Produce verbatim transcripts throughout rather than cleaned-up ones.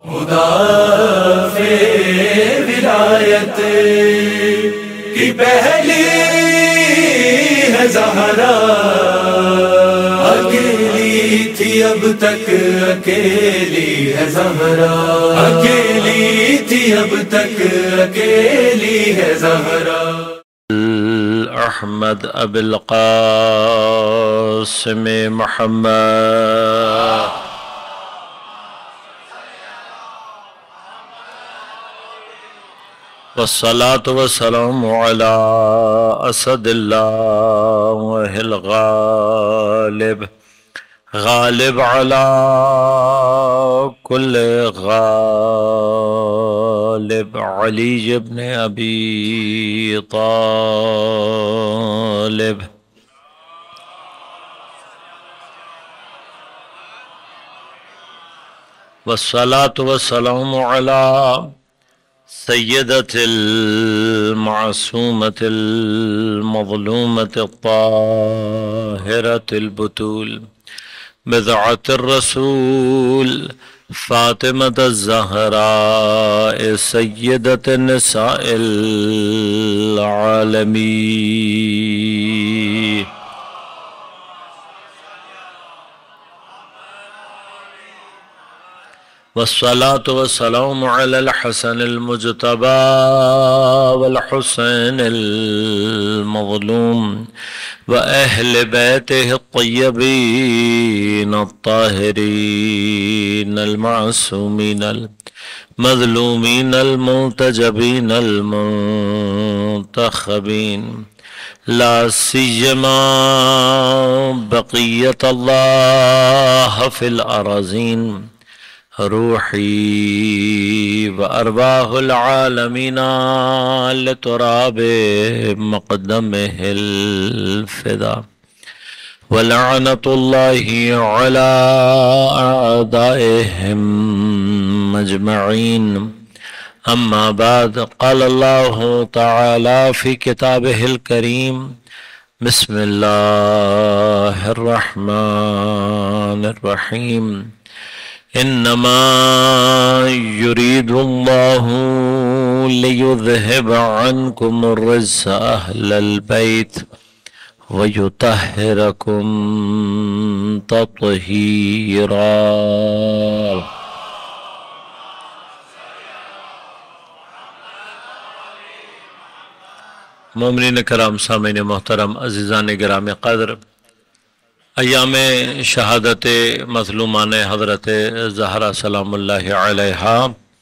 مدافع ولایت کی پہلی ہے زہرا، اکیلی تھی اب تک اکیلی ہے زہرا، اکیلی تھی اب تک اکیلی ہے زہرا۔ احمد ابو القاسم محمد والصلاة والسلام على اسد اللہ الغالب، غالب على كل غالب، علی ابن ابی طالب۔ والصلاة والسلام على سیدۃ المعصومۃ المظلومۃ الطاہرۃ البتول، بضعۃ الرسول فاطمۃ الزہراء سیدۃ نساء العالمین۔ والصلاة والسلام على الحسن المجتبى والحسين المظلوم وأهل بيته الطيبين الطاهرين المعصومين المظلومين المنتجبين المنتخبين، لا سيما بقية الله في الأراضين، روحی و ارواح العالمین لتراب مقدمہ الفدا، ولعنت اللہ علی اعدائهم مجمعین۔ اما بعد، قال اللہ تعالی فی کتابہ الکریم، بسم اللہ الرحمن الرحیم، انما يريد الله ليذهب عنكم الرجس اهل البيت ويطهركم تطهيرا۔ مومنین کرام، سامعین محترم، عزیزان گرامی قدر، ایام شہادت مظلومان حضرت زہرا سلام اللہ علیہا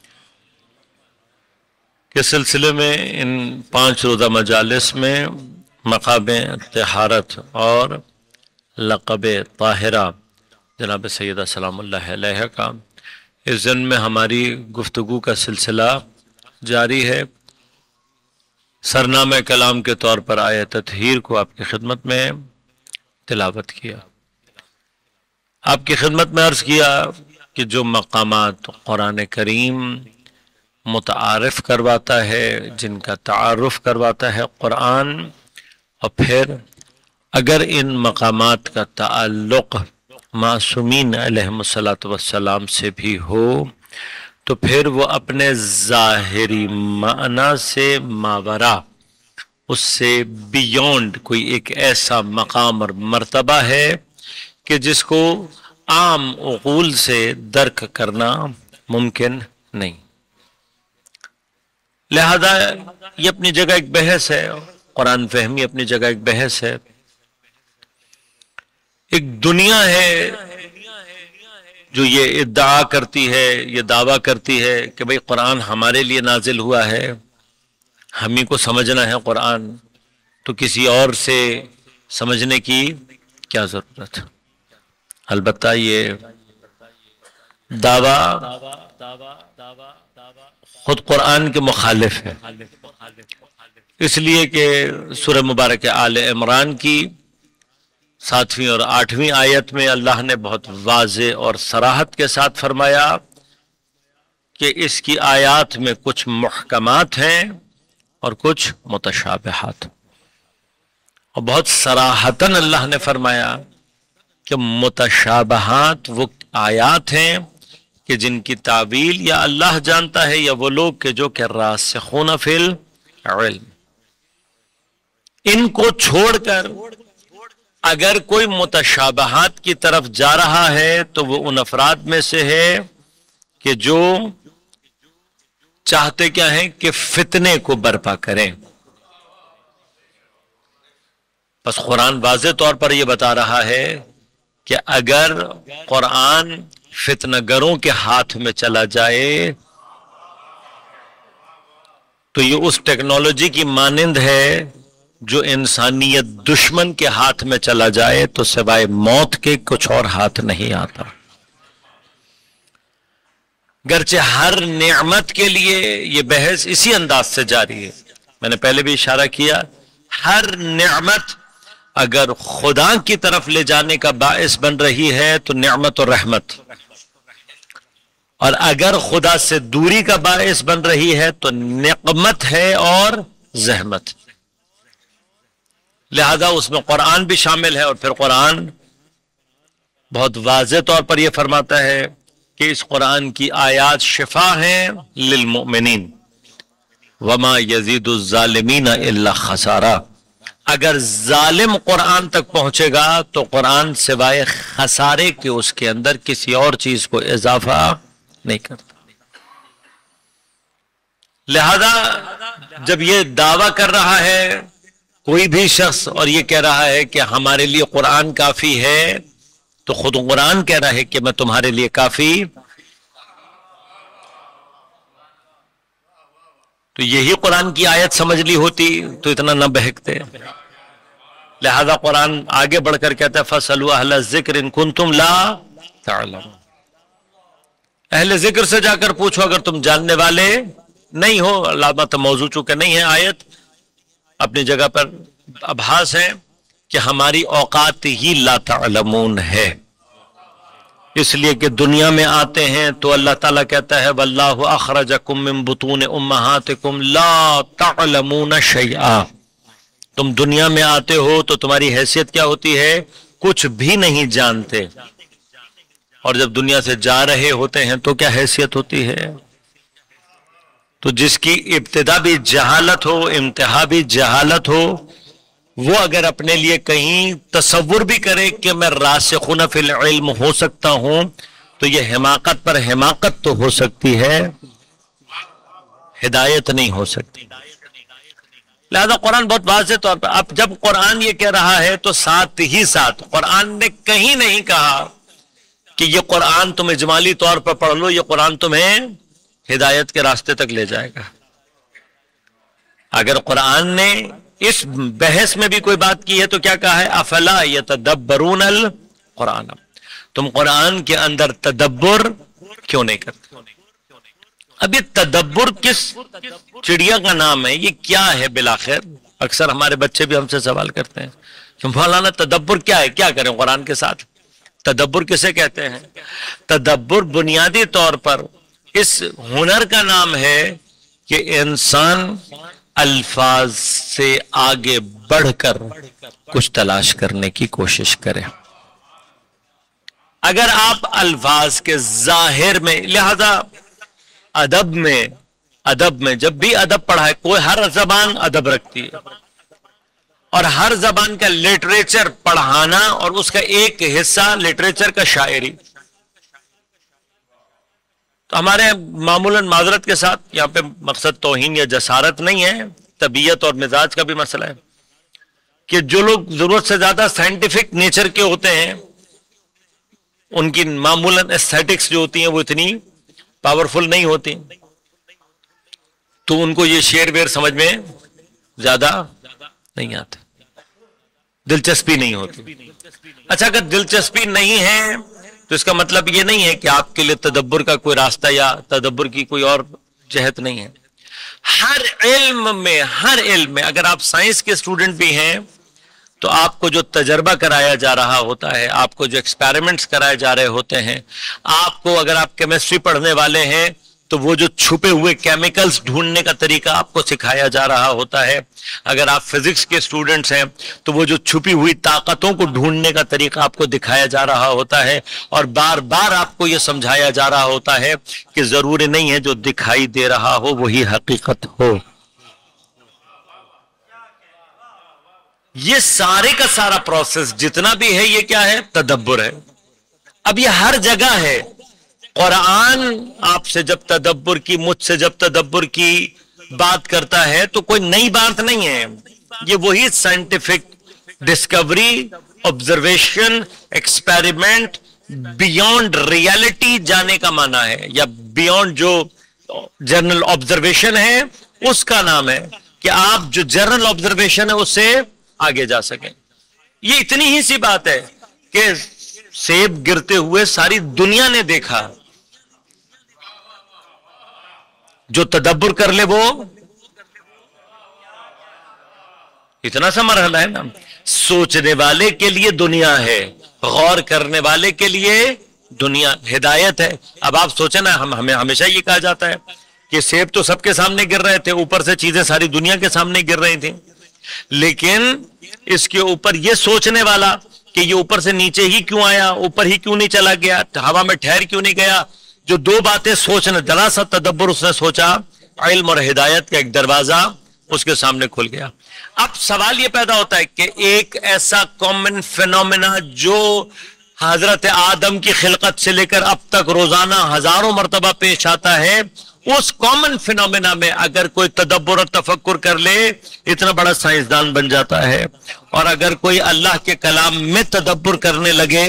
کے سلسلے میں ان پانچ روزہ مجالس میں مقام طہارت اور لقب طاہرہ جناب سیدہ سلام اللہ علیہ کا اس دن میں ہماری گفتگو کا سلسلہ جاری ہے۔ سرنامہ کلام کے طور پر آیت تطہیر کو آپ کی خدمت میں تلاوت کیا، آپ کی خدمت میں عرض کیا کہ جو مقامات قرآن کریم متعارف کرواتا ہے، جن کا تعارف کرواتا ہے قرآن، اور پھر اگر ان مقامات کا تعلق معصومین علیہم الصلاۃ والسلام سے بھی ہو تو پھر وہ اپنے ظاہری معنی سے ماورا، اس سے بیونڈ کوئی ایک ایسا مقام اور مرتبہ ہے کہ جس کو عام عقول سے درک کرنا ممکن نہیں۔ لہذا یہ اپنی جگہ ایک بحث ہے، قرآن فہمی اپنی جگہ ایک بحث ہے۔ ایک دنیا ہے جو یہ ادعا کرتی ہے، یہ دعویٰ کرتی ہے کہ بھئی قرآن ہمارے لیے نازل ہوا ہے، ہم ہی کو سمجھنا ہے قرآن، تو کسی اور سے سمجھنے کی کیا ضرورت۔ البتہ یہ دعویٰ خود قرآن کے مخالف ہے، اس لیے کہ سورہ مبارک آل عمران کی ساتویں اور آٹھویں آیت میں اللہ نے بہت واضح اور صراحت کے ساتھ فرمایا کہ اس کی آیات میں کچھ محکمات ہیں اور کچھ متشابہات، اور بہت صراحتاً اللہ نے فرمایا کہ متشابہات وہ آیات ہیں کہ جن کی تعویل یا اللہ جانتا ہے یا وہ لوگ کہ جو کہ راسخون فی العلم. ان کو چھوڑ کر اگر کوئی متشابہات کی طرف جا رہا ہے تو وہ ان افراد میں سے ہے کہ جو چاہتے کیا ہیں کہ فتنے کو برپا کریں. بس قرآن واضح طور پر یہ بتا رہا ہے کہ اگر قرآن فتنہ گروں کے ہاتھ میں چلا جائے تو یہ اس ٹیکنالوجی کی مانند ہے جو انسانیت دشمن کے ہاتھ میں چلا جائے تو سوائے موت کے کچھ اور ہاتھ نہیں آتا. گرچہ ہر نعمت کے لیے یہ بحث اسی انداز سے جاری ہے. میں نے پہلے بھی اشارہ کیا، ہر نعمت اگر خدا کی طرف لے جانے کا باعث بن رہی ہے تو نعمت اور رحمت، اور اگر خدا سے دوری کا باعث بن رہی ہے تو نقمت ہے اور زحمت. لہذا اس میں قرآن بھی شامل ہے، اور پھر قرآن بہت واضح طور پر یہ فرماتا ہے کہ اس قرآن کی آیات شفا ہیں للمؤمنین وما یزید الظالمین الا خسارا. اگر ظالم قرآن تک پہنچے گا تو قرآن سوائے خسارے کے اس کے اندر کسی اور چیز کو اضافہ نہیں کرتا. لہذا جب یہ دعویٰ کر رہا ہے کوئی بھی شخص اور یہ کہہ رہا ہے کہ ہمارے لیے قرآن کافی ہے، تو خود قرآن کہہ رہا ہے کہ میں تمہارے لیے کافی، تو یہی قرآن کی آیت سمجھ لی ہوتی تو اتنا نہ بہکتے. لہذا قرآن آگے بڑھ کر کہتا ہے فَاسْأَلُوا أَهْلَ الذِّكْرِ إِن كُنتُمْ لَا تَعْلَمُونَ. اہل ذکر سے جا کر پوچھو اگر تم جاننے والے نہیں ہو. علامت موضوع چونکہ نہیں ہے، آیت اپنی جگہ پر ابحاث ہے کہ ہماری اوقات ہی لا تعلمون ہے، اس لیے کہ دنیا میں آتے ہیں تو اللہ تعالیٰ کہتا ہے واللہ اخرجکم من بطون امہاتکم لا تعلمون شیئا. تم دنیا میں آتے ہو تو تمہاری حیثیت کیا ہوتی ہے؟ کچھ بھی نہیں جانتے. اور جب دنیا سے جا رہے ہوتے ہیں تو کیا حیثیت ہوتی ہے؟ تو جس کی ابتدا بھی جہالت ہو، انتہا بھی جہالت ہو، وہ اگر اپنے لیے کہیں تصور بھی کرے کہ میں راسخون فی العلم ہو سکتا ہوں تو یہ حماقت پر حماقت تو ہو سکتی ہے، ہدایت نہیں ہو سکتی. لہذا قرآن بہت واضح طور پر، اب جب قرآن یہ کہہ رہا ہے تو ساتھ ہی ساتھ قرآن نے کہیں نہیں کہا کہ یہ قرآن تم اجمالی طور پر پڑھ لو، یہ قرآن تمہیں ہدایت کے راستے تک لے جائے گا. اگر قرآن نے اس بحث میں بھی کوئی بات کی ہے تو کیا کہا ہے؟ افلا یتدبرون القرآن. تم قرآن کے اندر تدبر کیوں نہیں کرتے؟ اب یہ تدبر کس چڑیا کا نام ہے؟ یہ کیا ہے بالآخر؟ اکثر ہمارے بچے بھی ہم سے سوال کرتے ہیں کہ مولانا تدبر کیا ہے، کیا کریں قرآن کے ساتھ؟ تدبر کسے کہتے ہیں؟ تدبر بنیادی طور پر اس ہنر کا نام ہے کہ انسان الفاظ سے آگے بڑھ کر کچھ تلاش کرنے کی کوشش کرے. اگر آپ الفاظ کے ظاہر میں، لہذا ادب میں ادب میں جب بھی ادب پڑھا ہے، کوئی ہر زبان ادب رکھتی ہے اور ہر زبان کا لٹریچر پڑھانا اور اس کا ایک حصہ لٹریچر کا شاعری. تو ہمارے معمولاً معذرت کے ساتھ یہاں پہ مقصد توہین یا جسارت نہیں ہے، طبیعت اور مزاج کا بھی مسئلہ ہے کہ جو لوگ ضرورت سے زیادہ سائنٹیفک نیچر کے ہوتے ہیں ان کی معمولاً ایستھیٹکس جو ہوتی ہیں وہ اتنی پاورفل نہیں ہوتی، تو ان کو یہ شعر ویر سمجھ میں زیادہ نہیں آتا، دلچسپی نہیں ہوتی. اچھا اگر دلچسپی نہیں ہے تو اس کا مطلب یہ نہیں ہے کہ آپ کے لیے تدبر کا کوئی راستہ یا تدبر کی کوئی اور جہت نہیں ہے. ہر علم میں ہر علم میں اگر آپ سائنس کے اسٹوڈنٹ بھی ہیں تو آپ کو جو تجربہ کرایا جا رہا ہوتا ہے، آپ کو جو ایکسپیریمنٹس کرائے جا رہے ہوتے ہیں، آپ کو اگر آپ کیمسٹری پڑھنے والے ہیں تو وہ جو چھپے ہوئے کیمیکلز ڈھونڈنے کا طریقہ آپ کو سکھایا جا رہا ہوتا ہے. اگر آپ فزکس کے اسٹوڈنٹس ہیں تو وہ جو چھپی ہوئی طاقتوں کو ڈھونڈنے کا طریقہ آپ کو دکھایا جا رہا ہوتا ہے, اور بار بار آپ کو یہ سمجھایا جا رہا ہوتا ہے کہ ضروری نہیں ہے جو دکھائی دے رہا ہو وہی حقیقت ہو. یہ سارے کا سارا پروسیس جتنا بھی ہے یہ کیا ہے؟ تدبر ہے. اب یہ ہر جگہ ہے. قرآن آپ سے جب تدبر کی, مجھ سے جب تدبر کی بات کرتا ہے تو کوئی نئی بات نہیں ہے. یہ وہی scientific discovery, observation, experiment, beyond reality جانے کا معنی ہے, یا بیونڈ جو جنرل آبزرویشن ہے اس کا نام ہے کہ آپ جو جنرل آبزرویشن ہے اس سے آگے جا سکیں. یہ اتنی ہی سی بات ہے کہ سیب گرتے ہوئے ساری دنیا نے دیکھا. جو تدبر کر لے وہ اتنا سا مرحلہ ہے نا. سوچنے والے کے لیے دنیا ہے, غور کرنے والے کے لیے دنیا ہدایت ہے. اب آپ سوچیں نا, ہم ہمیں ہمیشہ یہ کہا جاتا ہے کہ سیب تو سب کے سامنے گر رہے تھے, اوپر سے چیزیں ساری دنیا کے سامنے گر رہی تھیں, لیکن اس کے اوپر یہ سوچنے والا کہ یہ اوپر سے نیچے ہی کیوں آیا, اوپر ہی کیوں نہیں چلا گیا, ہوا میں ٹھہر کیوں نہیں گیا, جو دو باتیں سوچنے, ذرا سا تدبر اس نے سوچا, علم اور ہدایت کا ایک دروازہ اس کے سامنے کھل گیا. اب سوال یہ پیدا ہوتا ہے کہ ایک ایسا کامن فینومینا جو حضرت آدم کی خلقت سے لے کر اب تک روزانہ ہزاروں مرتبہ پیش آتا ہے, اس کامن فینومینا میں اگر کوئی تدبر اور تفکر کر لے اتنا بڑا سائنسدان بن جاتا ہے. اور اگر کوئی اللہ کے کلام میں تدبر کرنے لگے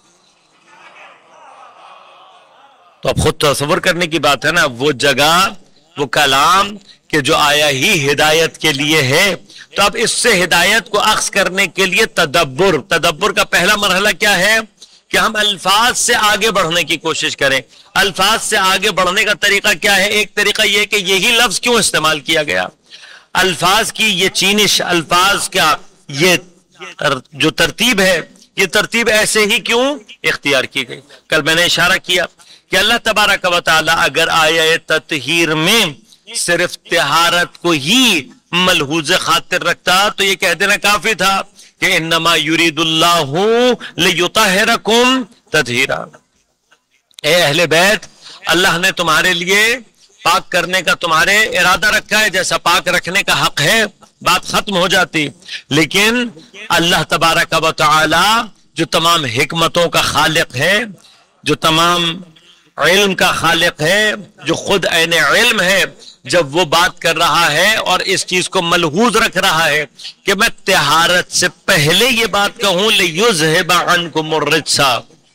تو اب خود تصور کرنے کی بات ہے نا, وہ جگہ, وہ کلام کہ جو آیا ہی ہدایت کے لیے ہے, تو اب اس سے ہدایت کو اخذ کرنے کے لیے تدبر, تدبر کا پہلا مرحلہ کیا ہے کہ ہم الفاظ سے آگے بڑھنے کی کوشش کریں. الفاظ سے آگے بڑھنے کا طریقہ کیا ہے؟ ایک طریقہ یہ کہ یہی لفظ کیوں استعمال کیا گیا, الفاظ کی یہ چینش, الفاظ کا یہ جو ترتیب ہے, یہ ترتیب ایسے ہی کیوں اختیار کی گئی. کل میں نے اشارہ کیا کہ اللہ تبارک و تعالی اگر آیہ تطہیر میں صرف طہارت کو ہی ملحوظ خاطر رکھتا تو یہ کہہ دینا کافی تھا کہ انما یرید اللہ لیطہرکم تطہیرا. اے اہل بیت, اللہ نے تمہارے لیے پاک کرنے کا تمہارے ارادہ رکھا ہے, جیسا پاک رکھنے کا حق ہے, بات ختم ہو جاتی. لیکن اللہ تبارک و تعالی جو تمام حکمتوں کا خالق ہے, جو تمام علم کا خالق ہے, جو خود عین علم ہے, جب وہ بات کر رہا ہے اور اس چیز کو ملحوظ رکھ رہا ہے کہ میں طہارت سے پہلے یہ بات کہوں لِيُذْهِبَ عَنْكُمُ الرِّجْسَ,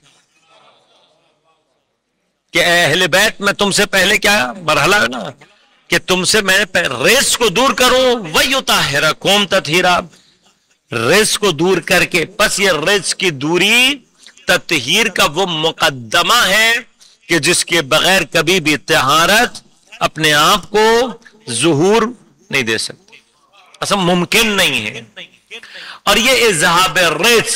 کہ اے اہل بیت میں تم سے پہلے کیا مرحلہ ہے نا کہ تم سے میں ریس کو دور کروں, وَيُطَهِّرَكُمْ تَطْهِيرًا, ریس کو دور کر کے. پس یہ ریس کی دوری تطہیر کا وہ مقدمہ ہے کہ جس کے بغیر کبھی بھی طہارت اپنے آپ کو ظہور نہیں دے سکتی, اصلا ممکن نہیں ہے. اور یہ اذہاب ریس,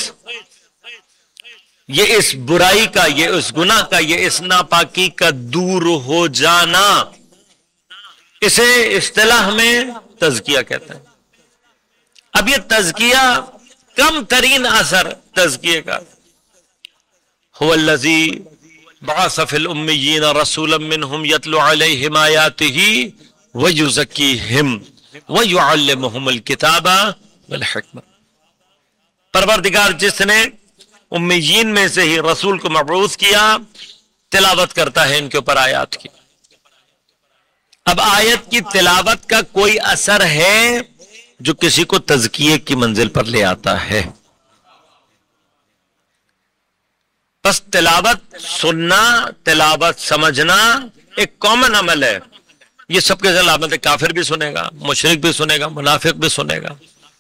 یہ اس برائی کا, یہ اس گناہ کا, یہ اس ناپاکی کا دور ہو جانا, اسے اصطلاح میں تزکیہ کہتے ہیں. اب یہ تزکیہ کم ترین اثر تزکیے کا, هو الذی بعث فی الامیین رسولا منہم یتلو علیہم آیاتہ ویزکیہم ویعلمہم الکتاب والحکمہ. پروردگار جس نے امیین میں سے ہی رسول کو مبعوث کیا, تلاوت کرتا ہے ان کے اوپر آیات کی. اب آیت کی تلاوت کا کوئی اثر ہے جو کسی کو تزکیے کی منزل پر لے آتا ہے. بس تلاوت سننا, تلاوت سمجھنا ایک کامن عمل ہے. یہ سب کے علامت ہے, کافر بھی سنے گا, مشرک بھی سنے گا, منافق بھی سنے گا.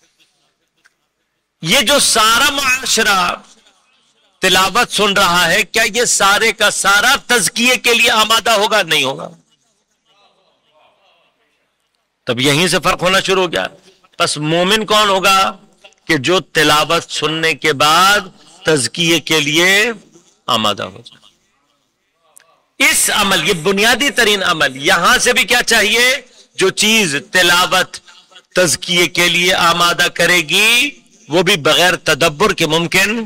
یہ جو سارا معاشرہ تلاوت سن رہا ہے, کیا یہ سارے کا سارا تزکیے کے لیے آمادہ ہوگا؟ نہیں ہوگا. تب یہیں سے فرق ہونا شروع ہو گیا. بس مومن کون ہوگا کہ جو تلاوت سننے کے بعد تزکیے کے لیے آمادہ ہو جائے. اس عمل، یہ بنیادی ترین عمل، یہاں سے بھی کیا چاہیے؟ جو چیز تلاوت تزکیے کے لیے آمادہ کرے گی وہ بھی بغیر تدبر کے ممکن.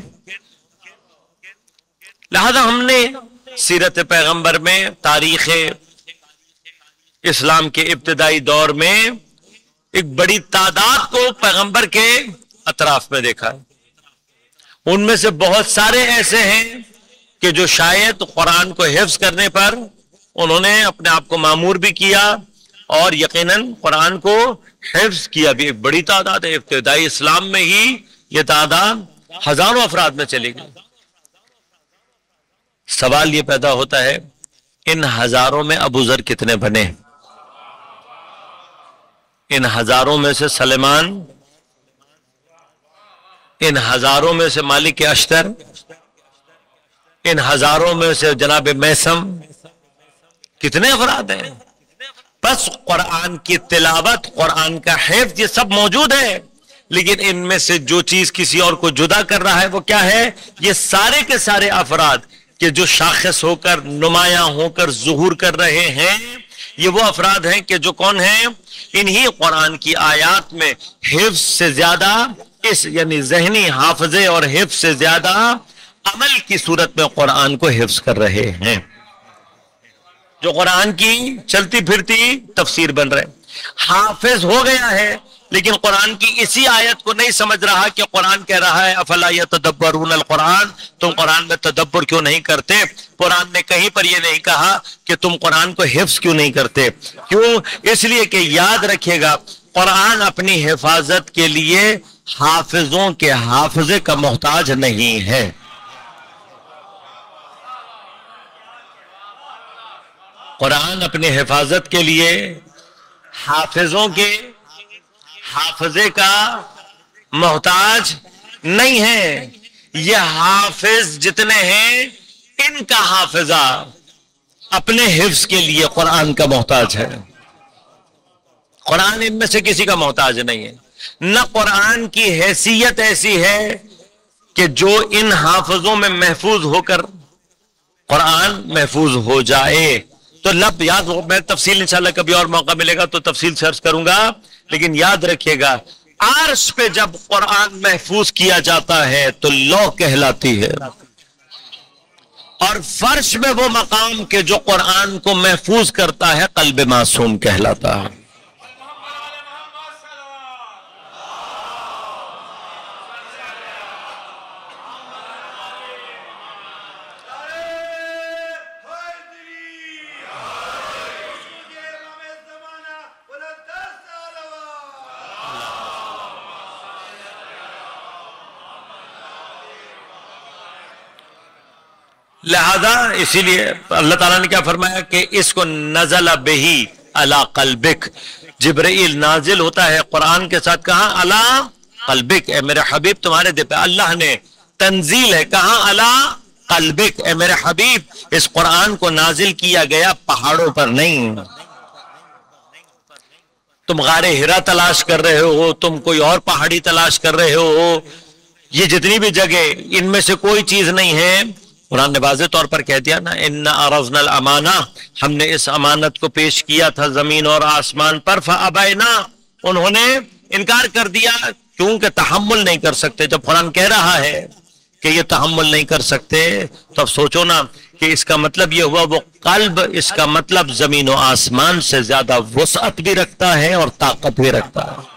لہذا ہم نے سیرت پیغمبر میں، تاریخ اسلام کے ابتدائی دور میں ایک بڑی تعداد کو پیغمبر کے اطراف میں دیکھا ہے. ان میں سے بہت سارے ایسے ہیں کہ جو شاید قرآن کو حفظ کرنے پر انہوں نے اپنے آپ کو مامور بھی کیا اور یقیناً قرآن کو حفظ کیا بھی. ایک بڑی تعداد ہے. ابتدائی اسلام میں ہی یہ تعداد ہزاروں افراد میں چلی گئی. سوال یہ پیدا ہوتا ہے ان ہزاروں میں ابو ذر کتنے بنے؟ ان ہزاروں میں سے سلیمان، ان ہزاروں میں سے مالک اشتر، ان ہزاروں میں سے جناب میسم، کتنے افراد ہیں؟ بس قرآن کی تلاوت، قرآن کا حفظ، یہ سب موجود ہے، لیکن ان میں سے جو چیز کسی اور کو جدا کر رہا ہے وہ کیا ہے؟ یہ سارے کے سارے افراد کہ جو شاخص ہو کر، نمایاں ہو کر ظہور کر رہے ہیں، یہ وہ افراد ہیں کہ جو کون ہیں؟ انہی قرآن کی آیات میں حفظ سے زیادہ، اس یعنی ذہنی حافظے اور حفظ سے زیادہ عمل کی صورت میں قرآن کو حفظ کر رہے ہیں، جو قرآن کی چلتی پھرتی تفسیر بن رہے. حافظ ہو گیا ہے لیکن قرآن کی اسی آیت کو نہیں سمجھ رہا کہ قرآن کہہ رہا ہے افلا یتدبرون القرآن، تم قرآن میں تدبر کیوں نہیں کرتے؟ قرآن نے کہیں پر یہ نہیں کہا کہ تم قرآن کو حفظ کیوں نہیں کرتے. کیوں؟ اس لیے کہ یاد رکھیے گا قرآن اپنی حفاظت کے لیے حافظوں کے حافظے کا محتاج نہیں ہے. قرآن اپنی حفاظت کے لیے حافظوں کے حافظے کا محتاج نہیں ہے. یہ حافظ جتنے ہیں ان کا حافظہ اپنے حفظ کے لیے قرآن کا محتاج ہے. قرآن ان میں سے کسی کا محتاج نہیں ہے. نہ قرآن کی حیثیت ایسی ہے کہ جو ان حافظوں میں محفوظ ہو کر قرآن محفوظ ہو جائے. تو لب یاد ہو، میں تفصیل انشاءاللہ کبھی اور موقع ملے گا تو تفصیل سرچ کروں گا، لیکن یاد رکھیے گا عرش پہ جب قرآن محفوظ کیا جاتا ہے تو لوح کہلاتی ہے، اور فرش میں وہ مقام کہ جو قرآن کو محفوظ کرتا ہے قلب معصوم کہلاتا ہے. لہذا اسی لیے اللہ تعالیٰ نے کیا فرمایا کہ اس کو نزل بہی علی قلبک، جبرائیل نازل ہوتا ہے قرآن کے ساتھ. کہاں؟ علی قلبک، اے میرے حبیب تمہارے دل پہ. اللہ نے تنزیل ہے کہاں؟ علی قلبک، اے میرے حبیب اس قرآن کو نازل کیا گیا پہاڑوں پر نہیں. تم غار ہرا تلاش کر رہے ہو، تم کوئی اور پہاڑی تلاش کر رہے ہو، یہ جتنی بھی جگہ ان میں سے کوئی چیز نہیں ہے. قرآن نے واضح طور پر کہہ دیا نا، اِنَّا عَرَضْنَا الْأَمَانَةَ، ہم نے اس امانت کو پیش کیا تھا زمین اور آسمان پر، فَأَبَيْنَا، انہوں نے انکار کر دیا، کیونکہ تحمل نہیں کر سکتے. جب قرآن کہہ رہا ہے کہ یہ تحمل نہیں کر سکتے تو اب سوچو نا کہ اس کا مطلب یہ ہوا وہ قلب، اس کا مطلب زمین و آسمان سے زیادہ وسعت بھی رکھتا ہے اور طاقت بھی رکھتا ہے.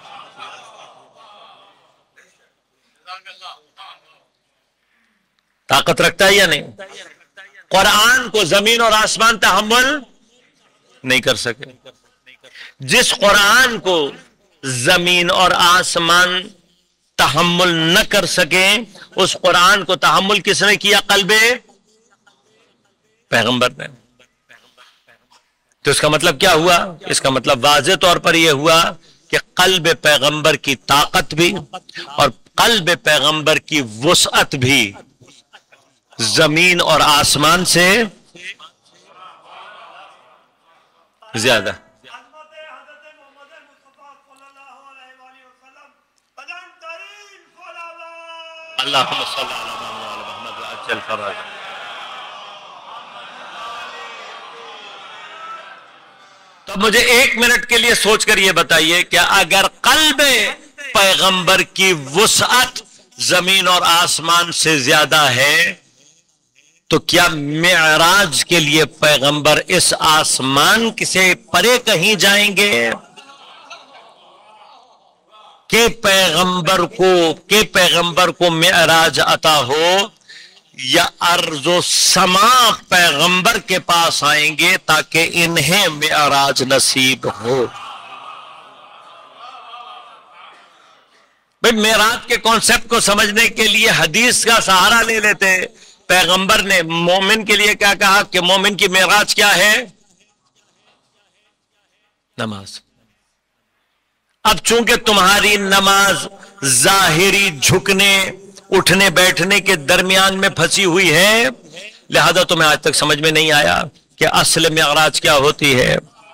طاقت رکھتا ہے یا نہیں؟ قرآن کو زمین اور آسمان تحمل نہیں کر سکے. جس قرآن کو زمین اور آسمان تحمل نہ کر سکے اس قرآن کو تحمل کس نے کیا؟ قلب پیغمبر نے. تو اس کا مطلب کیا ہوا؟ اس کا مطلب واضح طور پر یہ ہوا کہ قلب پیغمبر کی طاقت بھی اور قلب پیغمبر کی وسعت بھی زمین اور آسمان سے زیادہ. اللہم صلی اللہ علیہ وسلم. تو مجھے ایک منٹ کے لیے سوچ کر یہ بتائیے کہ اگر قلب پیغمبر کی وسعت زمین اور آسمان سے زیادہ ہے تو کیا معراج کے لیے پیغمبر اس آسمان سے پرے کہیں جائیں گے کہ پیغمبر کو کہ پیغمبر کو معراج عطا ہو، یا ارض و سما پیغمبر کے پاس آئیں گے تاکہ انہیں معراج نصیب ہو؟ بھئی معراج کے کانسیپٹ کو سمجھنے کے لیے حدیث کا سہارا لے لیتے۔ پیغمبر نے مومن کے لیے کیا کہا کہ مومن کی معراج کیا ہے؟ نماز۔ اب چونکہ تمہاری نماز ظاہری جھکنے اٹھنے بیٹھنے کے درمیان میں پھنسی ہوئی ہے، لہذا تمہیں آج تک سمجھ میں نہیں آیا کہ اصل معراج کیا ہوتی ہے۔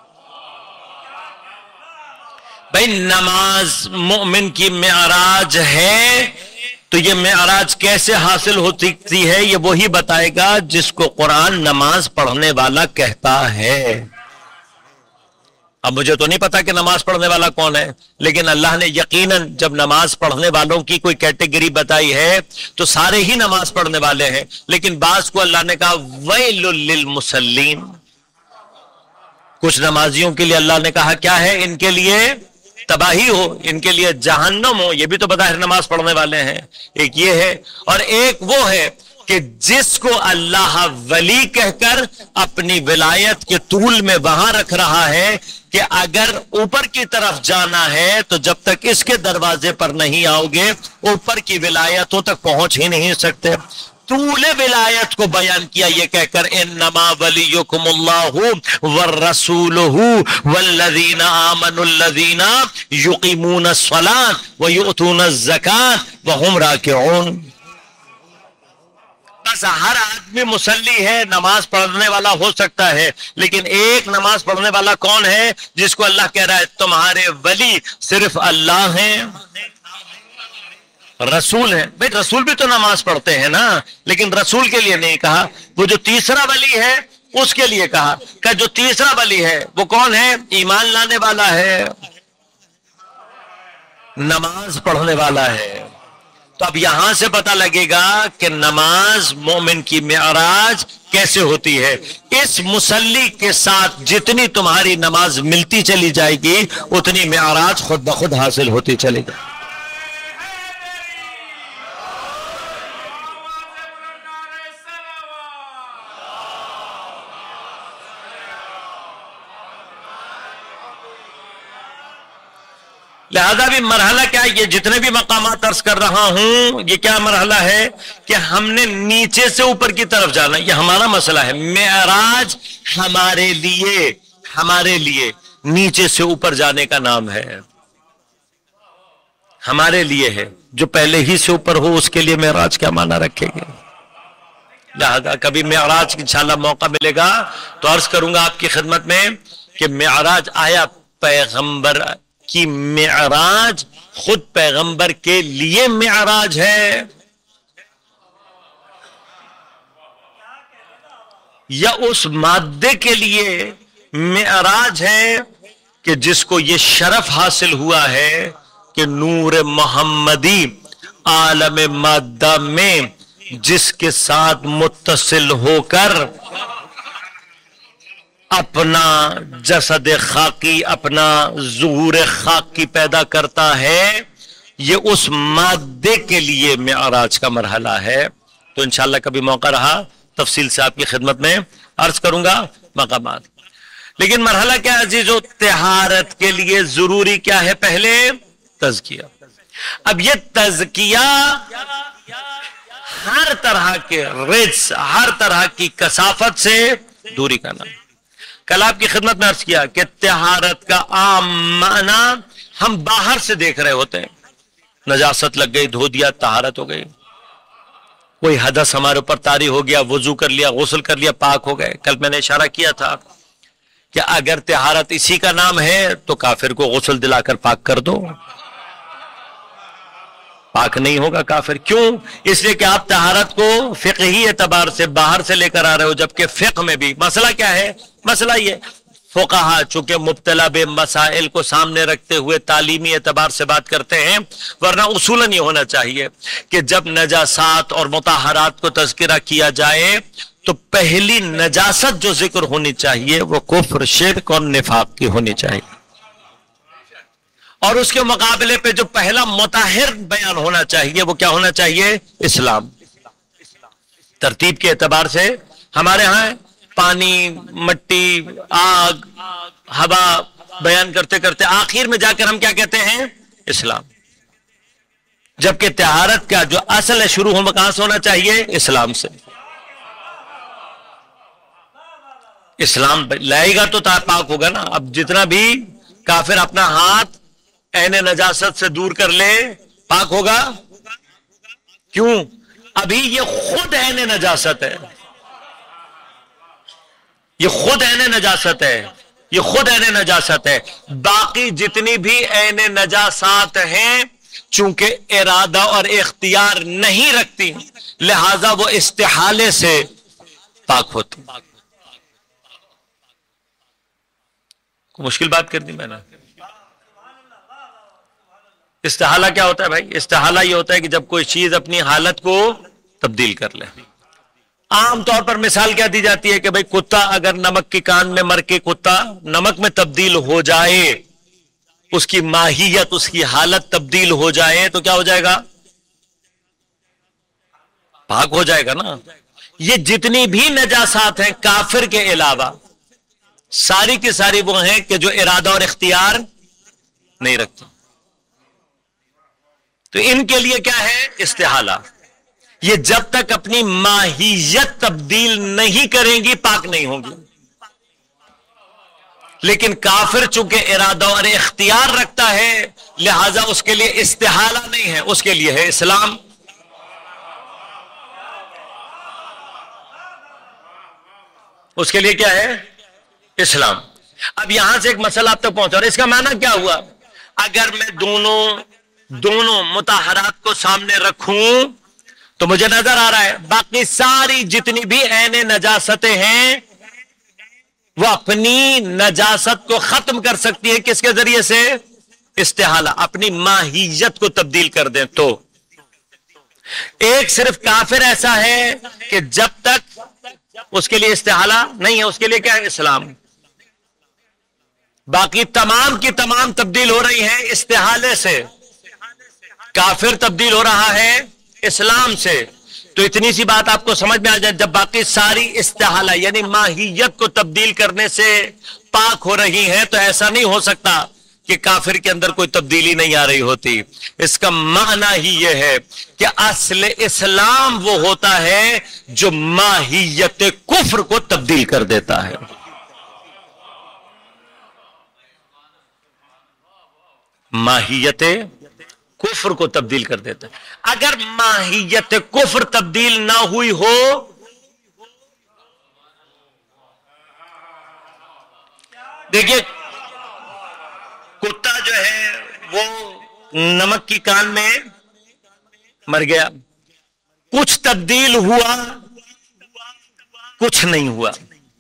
بھائی نماز مومن کی معراج ہے، تو یہ معراج کیسے حاصل ہوتی ہے یہ وہی بتائے گا جس کو قرآن نماز پڑھنے والا کہتا ہے۔ اب مجھے تو نہیں پتا کہ نماز پڑھنے والا کون ہے، لیکن اللہ نے یقیناً جب نماز پڑھنے والوں کی کوئی کیٹیگری بتائی ہے تو سارے ہی نماز پڑھنے والے ہیں، لیکن بعض کو اللہ نے کہا ویل للمصلین۔ کچھ نمازیوں کے لیے اللہ نے کہا کیا ہے؟ ان کے لیے تباہی ہو، ان کے لیے جہنم ہو۔ یہ بھی تو بظاہر نماز پڑھنے والے ہیں۔ ایک یہ ہے، اور ایک وہ ہے کہ جس کو اللہ ولی کہہ کر اپنی ولایت کے طول میں وہاں رکھ رہا ہے کہ اگر اوپر کی طرف جانا ہے تو جب تک اس کے دروازے پر نہیں آؤ گے اوپر کی ولایتوں تک پہنچ ہی نہیں سکتے۔ طول ولایت کو بیان کیا یہ کہہ کر انما ولیکم اللہ والرسولہ والذین آمنوا الذین یقیمون الصلاۃ ویؤتون الزکاۃ وہم راکعون۔ بس ہر آدمی مصلی ہے، نماز پڑھنے والا ہو سکتا ہے، لیکن ایک نماز پڑھنے والا کون ہے جس کو اللہ کہہ رہا ہے تمہارے ولی صرف اللہ ہیں، رسول ہیں۔ بھئی رسول بھی تو نماز پڑھتے ہیں نا، لیکن رسول کے لیے نہیں کہا۔ وہ جو تیسرا ولی ہے اس کے لیے کہا کہ جو تیسرا ولی ہے وہ کون ہے؟ ایمان لانے والا ہے، نماز پڑھنے والا ہے۔ تو اب یہاں سے پتہ لگے گا کہ نماز مومن کی معراج کیسے ہوتی ہے۔ اس مصلی کے ساتھ جتنی تمہاری نماز ملتی چلی جائے گی اتنی معراج خود بخود حاصل ہوتی چلے گی۔ لہذا بھی مرحلہ کیا ہے؟ یہ جتنے بھی مقامات عرض کر رہا ہوں یہ کیا مرحلہ ہے کہ ہم نے نیچے سے اوپر کی طرف جانا، یہ ہمارا مسئلہ ہے۔ معراج ہمارے لیے ہمارے لیے نیچے سے اوپر جانے کا نام ہے، ہمارے لیے ہے۔ جو پہلے ہی سے اوپر ہو اس کے لیے معراج کیا معنی رکھیں گے؟ لہذا کبھی معراج انشاءاللہ موقع ملے گا تو عرض کروں گا آپ کی خدمت میں کہ معراج آیا پیغمبر کی معراج خود پیغمبر کے لیے معراج ہے یا اس مادے کے لیے معراج ہے کہ جس کو یہ شرف حاصل ہوا ہے کہ نور محمدی عالم مادہ میں جس کے ساتھ متصل ہو کر اپنا جسد خاکی، اپنا ظہور خاکی پیدا کرتا ہے، یہ اس مادے کے لیے معراج کا مرحلہ ہے۔ تو انشاءاللہ کبھی موقع رہا تفصیل سے آپ کی خدمت میں عرض کروں گا مقامات۔ لیکن مرحلہ کیا عزیزو؟ طہارت کے لیے ضروری کیا ہے؟ پہلے تزکیہ۔ اب یہ تزکیہ ہر طرح کے رجس، ہر طرح کی کثافت سے دوری کا نام۔ کل آپ کی خدمت میں عرض کیا کہ طہارت کا عام معنی ہم باہر سے دیکھ رہے ہوتے ہیں، نجاست لگ گئی دھو دیا طہارت ہو گئی، کوئی حدث ہمارے اوپر طاری ہو گیا وضو کر لیا غسل کر لیا پاک ہو گئے۔ کل میں نے اشارہ کیا تھا کہ اگر طہارت اسی کا نام ہے تو کافر کو غسل دلا کر پاک کر دو، پاک نہیں ہوگا کافر۔ کیوں؟ اس لیے کہ آپ طہارت کو فقہی اعتبار سے باہر سے لے کر آ رہے ہو، جبکہ فقہ میں بھی مسئلہ کیا ہے؟ مسئلہ یہ फुकाहा चूंकि मुब्तला बे मसाइल को सामने रखते हुए तालीमी एतबार से बात करते हैं, वरना उसूलन ये होना चाहिए कि जब नजासात और मुताहरात को तज़किरा किया जाए तो पहली नजासत जो जिक्र होनी चाहिए वो कुफ्र, शिर्क और निफाक की होनी चाहिए, और उसके मुकाबले पे जो पहला मुताहिर बयान होना चाहिए वो क्या होना चाहिए? इस्लाम। तरतीब के एतबार से हमारे यहां पानी, मट्टी, आग, हवा बयान करते करते आखिर में जाकर हम क्या कहते हैं? इस्लाम। जबकि तहारत का जो असल है शुरू हो कहां से होना चाहिए? इस्लाम से। इस्लाम लाएगा तो पाक होगा ना। अब जितना भी काफिर अपना हाथ ऐने नजासत से दूर कर ले, पाक होगा? क्यों? अभी ये खुद ऐने नजासत है, ये खुद ऐने नजासत है, ये खुद ऐने नजासत है। बाकी जितनी भी ऐने नजासात हैं चूंकि इरादा और इख्तियार नहीं रखती, लिहाजा वो इस्तिहाले से पाक होती। मुश्किल बात कर दी मैंने। इस्तिहाला क्या होता है भाई? इस्तिहाला ये होता है कि जब कोई चीज अपनी हालत को तब्दील कर ले। आम तौर पर मिसाल क्या दी जाती है कि भाई कुत्ता अगर नमक की कान में मर के कुत्ता नमक में तब्दील हो जाए, उसकी माहियत, उसकी हालत तब्दील हो जाए तो क्या हो जाएगा? पाक हो जाएगा ना। ये जितनी भी नजासात हैं काफिर के अलावा सारी की सारी वो हैं कि जो इरादा और इख्तियार नहीं रखते, तो इनके लिए क्या है? इस्तिहाला। ये जब तक अपनी माहियत तब्दील नहीं करेंगी पाक नहीं होंगी। लेकिन काफिर चूंकि इरादा और इख्तियार रखता है लिहाजा उसके लिए इस्तिहाला नहीं है, उसके लिए है इस्लाम। उसके लिए क्या है? इस्लाम। अब यहां से एक मसला आप तक पहुंचा, और इसका माना क्या हुआ? अगर मैं दोनों दोनों मुताहरात को सामने रखूं तो मुझे नजर आ रहा है बाकी सारी जितनी भी ऐने नजासतें हैं वो अपनी नजासत को खत्म कर सकती है। किसके जरिए से? इस्तिहाला। अपनी माहियत को तब्दील कर दें तो। एक सिर्फ काफिर ऐसा है कि जब तक उसके लिए इस्तिहाला नहीं है, उसके लिए क्या है? इस्लाम। बाकी तमाम की तमाम तब्दील हो रही है इस्तिहाले से। काफिर तब्दील हो रहा है इस्लाम से। तो इतनी सी बात आपको समझ में आ जाए, जब बाकी सारी इस्तिहाला यानी माहियत को तब्दील करने से पाक हो रही है तो ऐसा नहीं हो सकता कि काफिर के अंदर कोई तब्दीली नहीं आ रही होती। इसका माना ही यह है कि असल इस्लाम वो होता है जो माहियत कुफ्र को तब्दील कर देता है। माहियत कुफ्र को तब्दील कर देता है। अगर माहियत कुफ्र तब्दील ना हुई हो देखिए, कुत्ता जो है वो नमक की कान में मर गया, कुछ तब्दील हुआ, कुछ नहीं हुआ।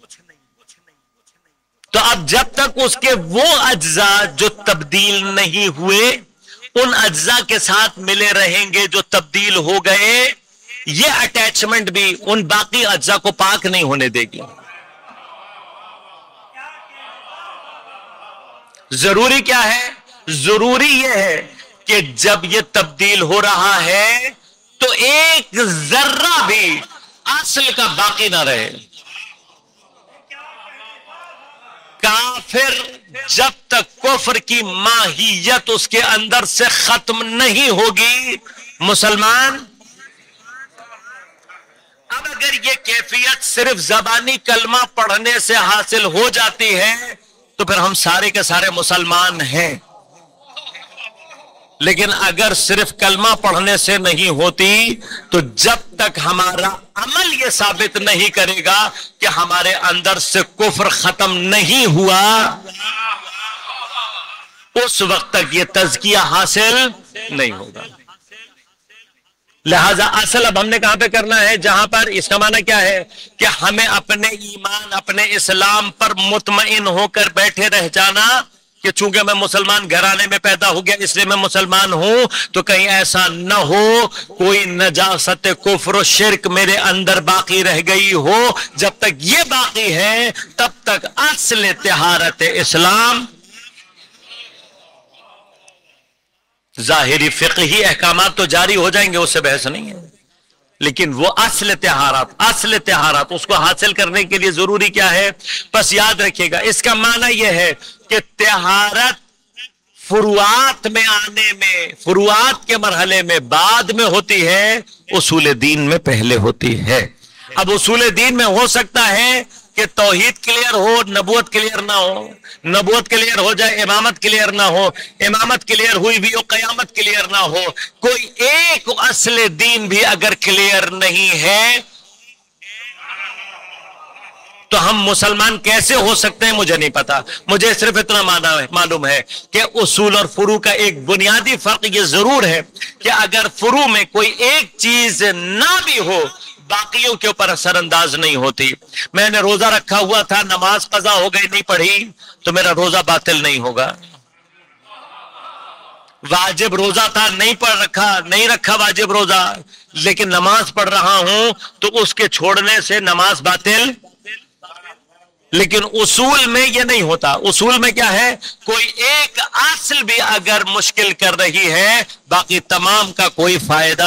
तो अब जब तक उसके वो अज्जा जो तब्दील नहीं हुए उन अज्जा के साथ मिले रहेंगे जो तब्दील हो गए, ये अटैचमेंट भी उन बाकी अज्जा को पाक नहीं होने देगी। जरूरी क्या है? जरूरी यह है कि जब ये तब्दील हो रहा है तो एक जर्रा भी असल का बाकी ना रहे। काफिर जब तक कुफ्र की माहियत उसके अंदर से खत्म नहीं होगी, मुसलमान। अब अगर ये कैफियत सिर्फ जबानी कलमा पढ़ने से हासिल हो जाती है तो फिर हम सारे के सारे मुसलमान हैं। लेकिन अगर सिर्फ कलमा पढ़ने से नहीं होती तो जब तक हमारा अमल यह साबित नहीं करेगा कि हमारे अंदर से कुफ्र खत्म नहीं हुआ, उस वक्त तक यह तज़किया हासिल नहीं होगा। لہذا اصل اب ہم نے کہاں پہ کرنا ہے؟ جہاں پر اس کا معنی کیا ہے کہ ہمیں اپنے ایمان اپنے اسلام پر مطمئن ہو کر بیٹھے رہ جانا کہ چونکہ میں مسلمان گھرانے میں پیدا ہو گیا اس لیے میں مسلمان ہوں، تو کہیں ایسا نہ ہو کوئی نجاست کفر و شرک میرے اندر باقی رہ گئی ہو۔ جب تک یہ باقی ہے تب تک اصل طہارت اسلام، ظاہری فقہی احکامات تو جاری ہو جائیں گے، اس سے بحث نہیں ہے، لیکن وہ اصل طہارت اصل طہارت اس کو حاصل کرنے کے لیے ضروری کیا ہے؟ بس یاد رکھیے گا، اس کا معنی یہ ہے کہ طہارت فروعات میں آنے میں، فروعات کے مرحلے میں بعد میں ہوتی ہے، اصول دین میں پہلے ہوتی ہے۔ اب اصول دین میں ہو سکتا ہے کہ توحید کلیئر ہو، نبوت کلیئر نہ ہو، نبوت کلیئر ہو جائے امامت کلیئر نہ ہو، امامت کلیئر ہوئی بھی ہو قیامت کلیئر نہ ہو، کوئی ایک اصل دین بھی اگر کلیئر نہیں ہے تو ہم مسلمان کیسے ہو سکتے ہیں مجھے نہیں پتا۔ مجھے صرف اتنا معلوم ہے کہ اصول اور فروع کا ایک بنیادی فرق یہ ضرور ہے کہ اگر فروع میں کوئی ایک چیز نہ بھی ہو باقیوں کے اوپر اثر انداز نہیں ہوتی۔ میں نے روزہ رکھا ہوا تھا، نماز قضا ہو گئی نہیں پڑھی تو میرا روزہ باطل نہیں ہوگا۔ واجب روزہ تھا نہیں پڑھ رکھا نہیں رکھا واجب روزہ، لیکن نماز پڑھ رہا ہوں تو اس کے چھوڑنے سے نماز باطل۔ لیکن اصول میں یہ نہیں ہوتا۔ اصول میں کیا ہے؟ کوئی ایک اصل بھی اگر مشکل کر رہی ہے باقی تمام کا کوئی فائدہ۔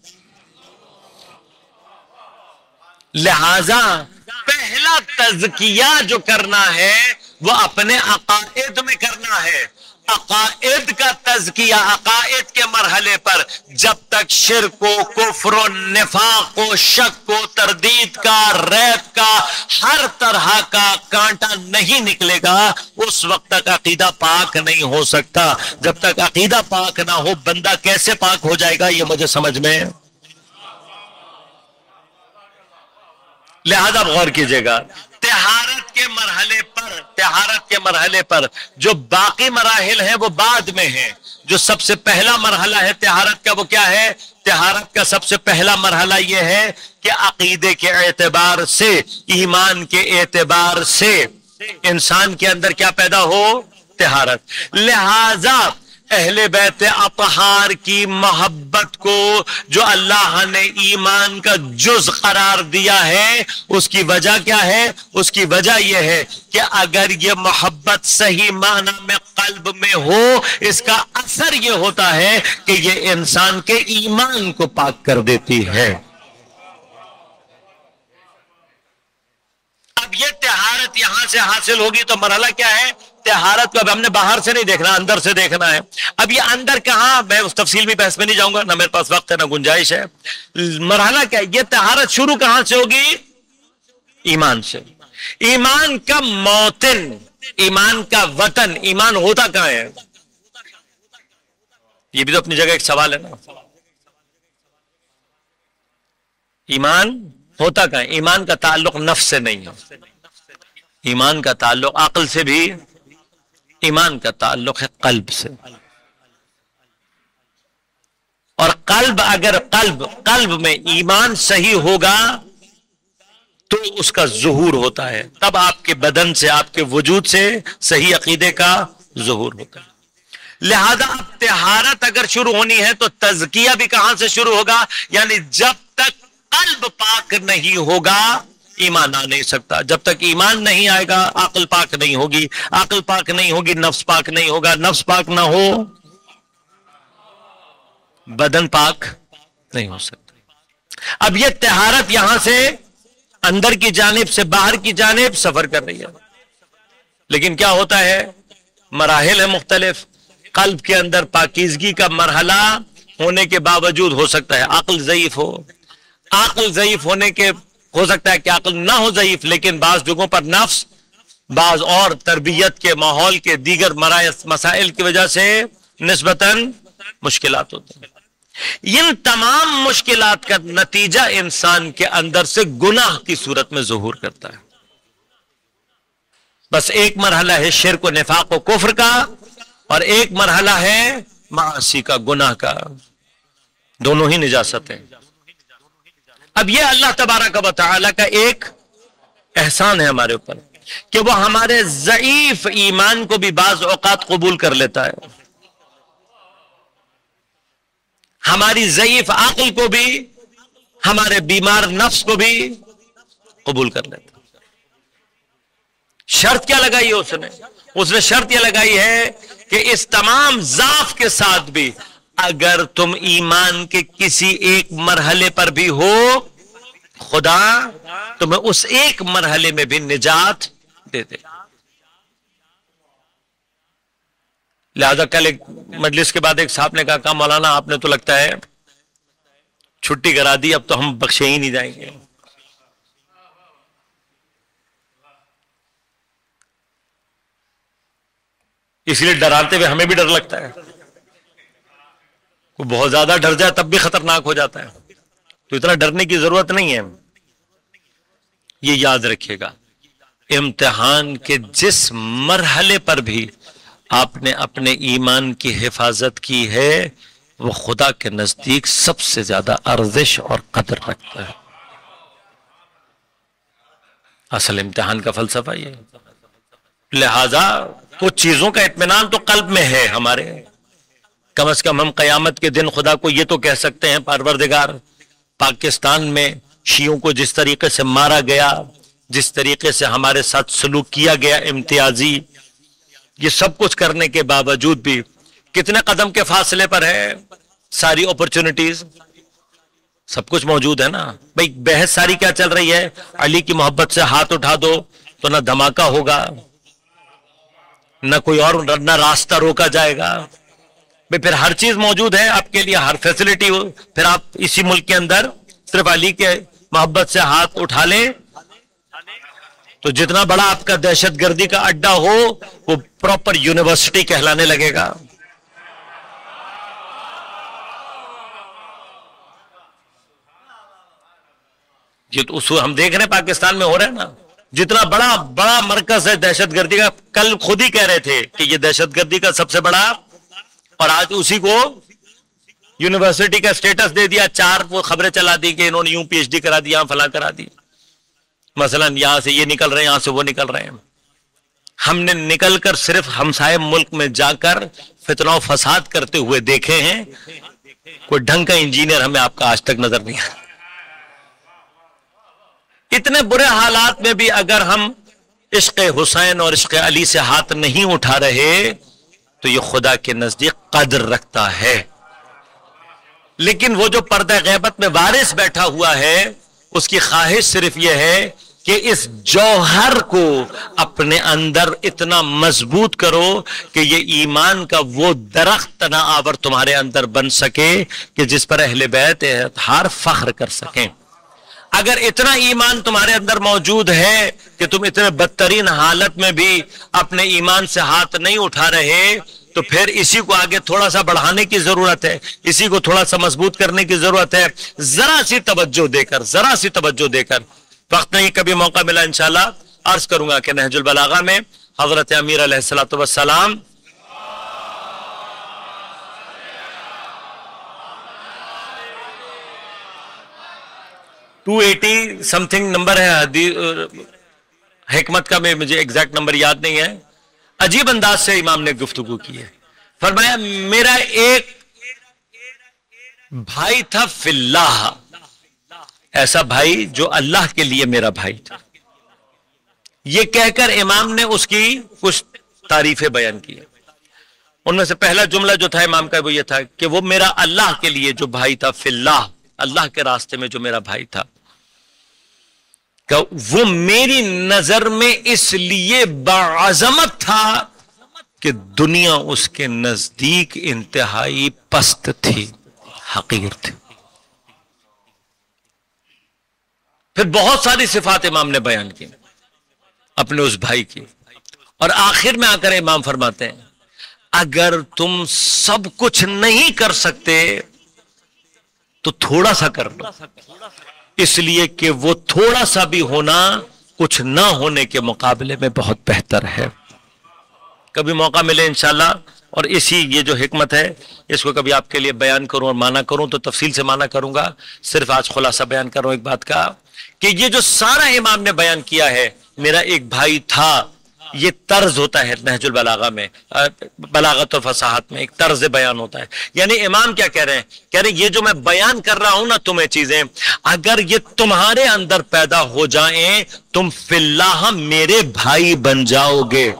لہذا پہلا تزکیہ جو کرنا ہے وہ اپنے عقائد میں کرنا ہے۔ عقائد کا تزکیہ عقائد کے مرحلے پر جب تک شرک و کفر و نفاق و شک و تردید کا ریب کا ہر طرح کا کانٹا نہیں نکلے گا اس وقت تک عقیدہ پاک نہیں ہو سکتا۔ جب تک عقیدہ پاک نہ ہو بندہ کیسے پاک ہو جائے گا یہ مجھے سمجھ میں۔ لہذا غور کیجئے گا، طہارت کے مرحلے پر طہارت کے مرحلے پر جو باقی مراحل ہیں وہ بعد میں ہیں۔ جو سب سے پہلا مرحلہ ہے طہارت کا وہ کیا ہے؟ طہارت کا سب سے پہلا مرحلہ یہ ہے کہ عقیدے کے اعتبار سے، ایمان کے اعتبار سے انسان کے اندر کیا پیدا ہو؟ طہارت۔ لہذا اہل بیت اطہار کی محبت کو جو اللہ نے ایمان کا جز قرار دیا ہے اس کی وجہ کیا ہے؟ اس کی وجہ یہ ہے کہ اگر یہ محبت صحیح معنی میں قلب میں ہو اس کا اثر یہ ہوتا ہے کہ یہ انسان کے ایمان کو پاک کر دیتی ہے۔ اب یہ طہارت یہاں سے حاصل ہوگی تو مرحلہ کیا ہے؟ طہارت کو اب ہم نے باہر سے نہیں دیکھنا اندر سے دیکھنا ہے۔ اب یہ اندر کہاں، میں اس تفصیل بھی بحث میں نہیں جاؤں گا، نہ میرے پاس وقت ہے نہ گنجائش ہے۔ مرحلہ کیا ہے؟ یہ طہارت شروع کہاں سے ہوگی؟ ایمان سے۔ ایمان کا موطن، ایمان کا وطن، ایمان ہوتا کہاں ہے؟ یہ بھی تو اپنی جگہ ایک سوال ہے نا۔ ایمان ہوتا کہاں ہے؟ ایمان کا تعلق نفس سے نہیں ہے، ایمان کا تعلق عقل سے بھی، ایمان کا تعلق ہے قلب سے۔ اور قلب اگر قلب قلب میں ایمان صحیح ہوگا تو اس کا ظہور ہوتا ہے، تب آپ کے بدن سے آپ کے وجود سے صحیح عقیدے کا ظہور ہوتا ہے۔ لہذا اب طہارت اگر شروع ہونی ہے تو تزکیہ بھی کہاں سے شروع ہوگا؟ یعنی جب تک قلب پاک نہیں ہوگا ایمان آ نہیں سکتا۔ جب تک ایمان نہیں آئے گا عقل پاک نہیں ہوگی، عقل پاک نہیں ہوگی نفس پاک نہیں ہوگا، نفس پاک نہ ہو بدن پاک نہیں ہو سکتا۔ اب یہ طہارت یہاں سے اندر کی جانب سے باہر کی جانب سفر کر رہی ہے، لیکن کیا ہوتا ہے؟ مراحل ہے مختلف۔ قلب کے اندر پاکیزگی کا مرحلہ ہونے کے باوجود ہو سکتا ہے عقل ضعیف ہو، عقل ضعیف ہونے کے ہو سکتا ہے کہ عقل نہ ہو ضعیف، لیکن بعض جگہوں پر نفس، بعض اور تربیت کے ماحول کے دیگر مسائل کی وجہ سے نسبتاً مشکلات ہوتی ہیں۔ ان تمام مشکلات کا نتیجہ انسان کے اندر سے گناہ کی صورت میں ظہور کرتا ہے۔ بس ایک مرحلہ ہے شرک و نفاق و کفر کا، اور ایک مرحلہ ہے معاصی کا، گناہ کا۔ دونوں ہی نجاست ہیں۔ اب یہ اللہ تبارک و تعالی کا ایک احسان ہے ہمارے اوپر کہ وہ ہمارے ضعیف ایمان کو بھی بعض اوقات قبول کر لیتا ہے، ہماری ضعیف عقل کو بھی، ہمارے بیمار نفس کو بھی قبول کر لیتا ہے۔ شرط کیا لگائی ہے اس نے؟ اس نے شرط یہ لگائی ہے کہ اس تمام ضعف کے ساتھ بھی اگر تم ایمان کے کسی ایک مرحلے پر بھی ہو، خدا تمہیں اس ایک مرحلے میں بھی نجات دے دے۔ لہذا کل ایک مجلس کے بعد ایک صاحب نے کہا کہ مولانا آپ نے تو لگتا ہے چھٹی کرا دی، اب تو ہم بخشے ہی نہیں جائیں گے۔ اس لیے ڈراتے ہوئے ہمیں بھی ڈر لگتا ہے، وہ بہت زیادہ ڈر جائے تب بھی خطرناک ہو جاتا ہے، تو اتنا ڈرنے کی ضرورت نہیں ہے۔ یہ یاد رکھیے گا، امتحان کے جس مرحلے پر بھی آپ نے اپنے ایمان کی حفاظت کی ہے وہ خدا کے نزدیک سب سے زیادہ ارزش اور قدر رکھتا ہے۔ اصل امتحان کا فلسفہ یہ ہے۔ لہذا کچھ چیزوں کا اطمینان تو قلب میں ہے ہمارے، کم از کم ہم قیامت کے دن خدا کو یہ تو کہہ سکتے ہیں پروردگار پاکستان میں شیعوں کو جس طریقے سے مارا گیا، جس طریقے سے ہمارے ساتھ سلوک کیا گیا امتیازی، یہ سب کچھ کرنے کے باوجود بھی کتنے قدم کے فاصلے پر ہے، ساری اپرچونٹیز سب کچھ موجود ہے نا۔ بھئی بحث ساری کیا چل رہی ہے؟ علی کی محبت سے ہاتھ اٹھا دو تو نہ دھماکہ ہوگا، نہ کوئی اور نہ راستہ روکا جائے گا۔ بھئی پھر ہر چیز موجود ہے آپ کے لیے، ہر فیسلٹی ہو، پھر آپ اسی ملک کے اندر صرف علی کے محبت سے ہاتھ اٹھا لیں تو جتنا بڑا آپ کا دہشت گردی کا اڈا ہو وہ پراپر یونیورسٹی کہلانے لگے گا۔ یہ تو اس ہم دیکھ رہے ہیں پاکستان میں ہو رہا ہے نا، جتنا بڑا بڑا مرکز ہے دہشت گردی کا، کل خود ہی کہہ رہے تھے کہ یہ دہشت گردی کا سب سے بڑا، اور آج اسی کو یونیورسٹی کا سٹیٹس دے دیا، چار وہ خبریں چلا دی کہ انہوں نے یوں پی ایچ ڈی کرا دیا، فلاں کرا دی، مثلا یہاں سے یہ نکل رہے ہیں، یہاں سے وہ نکل رہے ہیں۔ ہم نے نکل کر صرف ہمسائے ملک میں جا کر فتنہ و فساد کرتے ہوئے دیکھے ہیں، کوئی ڈھنگ کا انجینئر ہمیں آپ کا آج تک نظر نہیں آیا۔ اتنے برے حالات میں بھی اگر ہم عشق حسین اور عشق علی سے ہاتھ نہیں اٹھا رہے تو یہ خدا کے نزدیک قدر رکھتا ہے۔ لیکن وہ جو پردہ غیبت میں وارث بیٹھا ہوا ہے اس کی خواہش صرف یہ ہے کہ اس جوہر کو اپنے اندر اتنا مضبوط کرو کہ یہ ایمان کا وہ درخت تنا آور تمہارے اندر بن سکے کہ جس پر اہل بیت اطہار فخر کر سکیں۔ اگر اتنا ایمان تمہارے اندر موجود ہے کہ تم اتنے بدترین حالت میں بھی اپنے ایمان سے ہاتھ نہیں اٹھا رہے تو پھر اسی کو آگے تھوڑا سا بڑھانے کی ضرورت ہے، اسی کو تھوڑا سا مضبوط کرنے کی ضرورت ہے، ذرا سی توجہ دے کر ذرا سی توجہ دے کر وقت نہیں، کبھی موقع ملا انشاءاللہ عرض کروں گا کہ نہج البلاغہ میں حضرت امیر علیہ الصلوۃ والسلام ٹو ایٹی سم تھنگ نمبر ہے حکمت کا، میں مجھے ایگزیکٹ نمبر یاد نہیں ہے، عجیب انداز سے امام نے گفتگو کی ہے۔ فرمایا میرا ایک بھائی تھا فی اللہ، ایسا بھائی جو اللہ کے لیے میرا بھائی تھا۔ یہ کہہ کر امام نے اس کی کچھ تعریفیں بیان کی، ان میں سے پہلا جملہ جو تھا امام کا وہ یہ تھا کہ وہ میرا اللہ کے لیے جو بھائی تھا، فی اللہ، اللہ کے راستے میں جو میرا بھائی تھا، کہ وہ میری نظر میں اس لیے باعظمت تھا کہ دنیا اس کے نزدیک انتہائی پست تھی، حقیر تھی۔ پھر بہت ساری صفات امام نے بیان کی اپنے اس بھائی کی، اور آخر میں آ کر امام فرماتے ہیں اگر تم سب کچھ نہیں کر سکتے تو تھوڑا سا کر لو، اس لیے کہ وہ تھوڑا سا بھی ہونا کچھ نہ ہونے کے مقابلے میں بہت بہتر ہے۔ کبھی موقع ملے انشاءاللہ اور اسی یہ جو حکمت ہے اس کو کبھی آپ کے لیے بیان کروں اور معنی کروں تو تفصیل سے معنی کروں گا، صرف آج خلاصہ بیان کر رہا ہوں ایک بات کا کہ یہ جو سارا امام نے بیان کیا ہے میرا ایک بھائی تھا، یہ طرز ہوتا ہے نہج البلاغہ میں، بلاغت اور فصاحت میں ایک طرز بیان ہوتا ہے. یعنی امام کیا کہہ رہے ہیں؟ کہہ رہے ہیں یہ جو میں بیان کر رہا ہوں نا تمہیں چیزیں، اگر یہ تمہارے اندر پیدا ہو جائیں تم فی اللہ میرے بھائی بن جاؤ گے.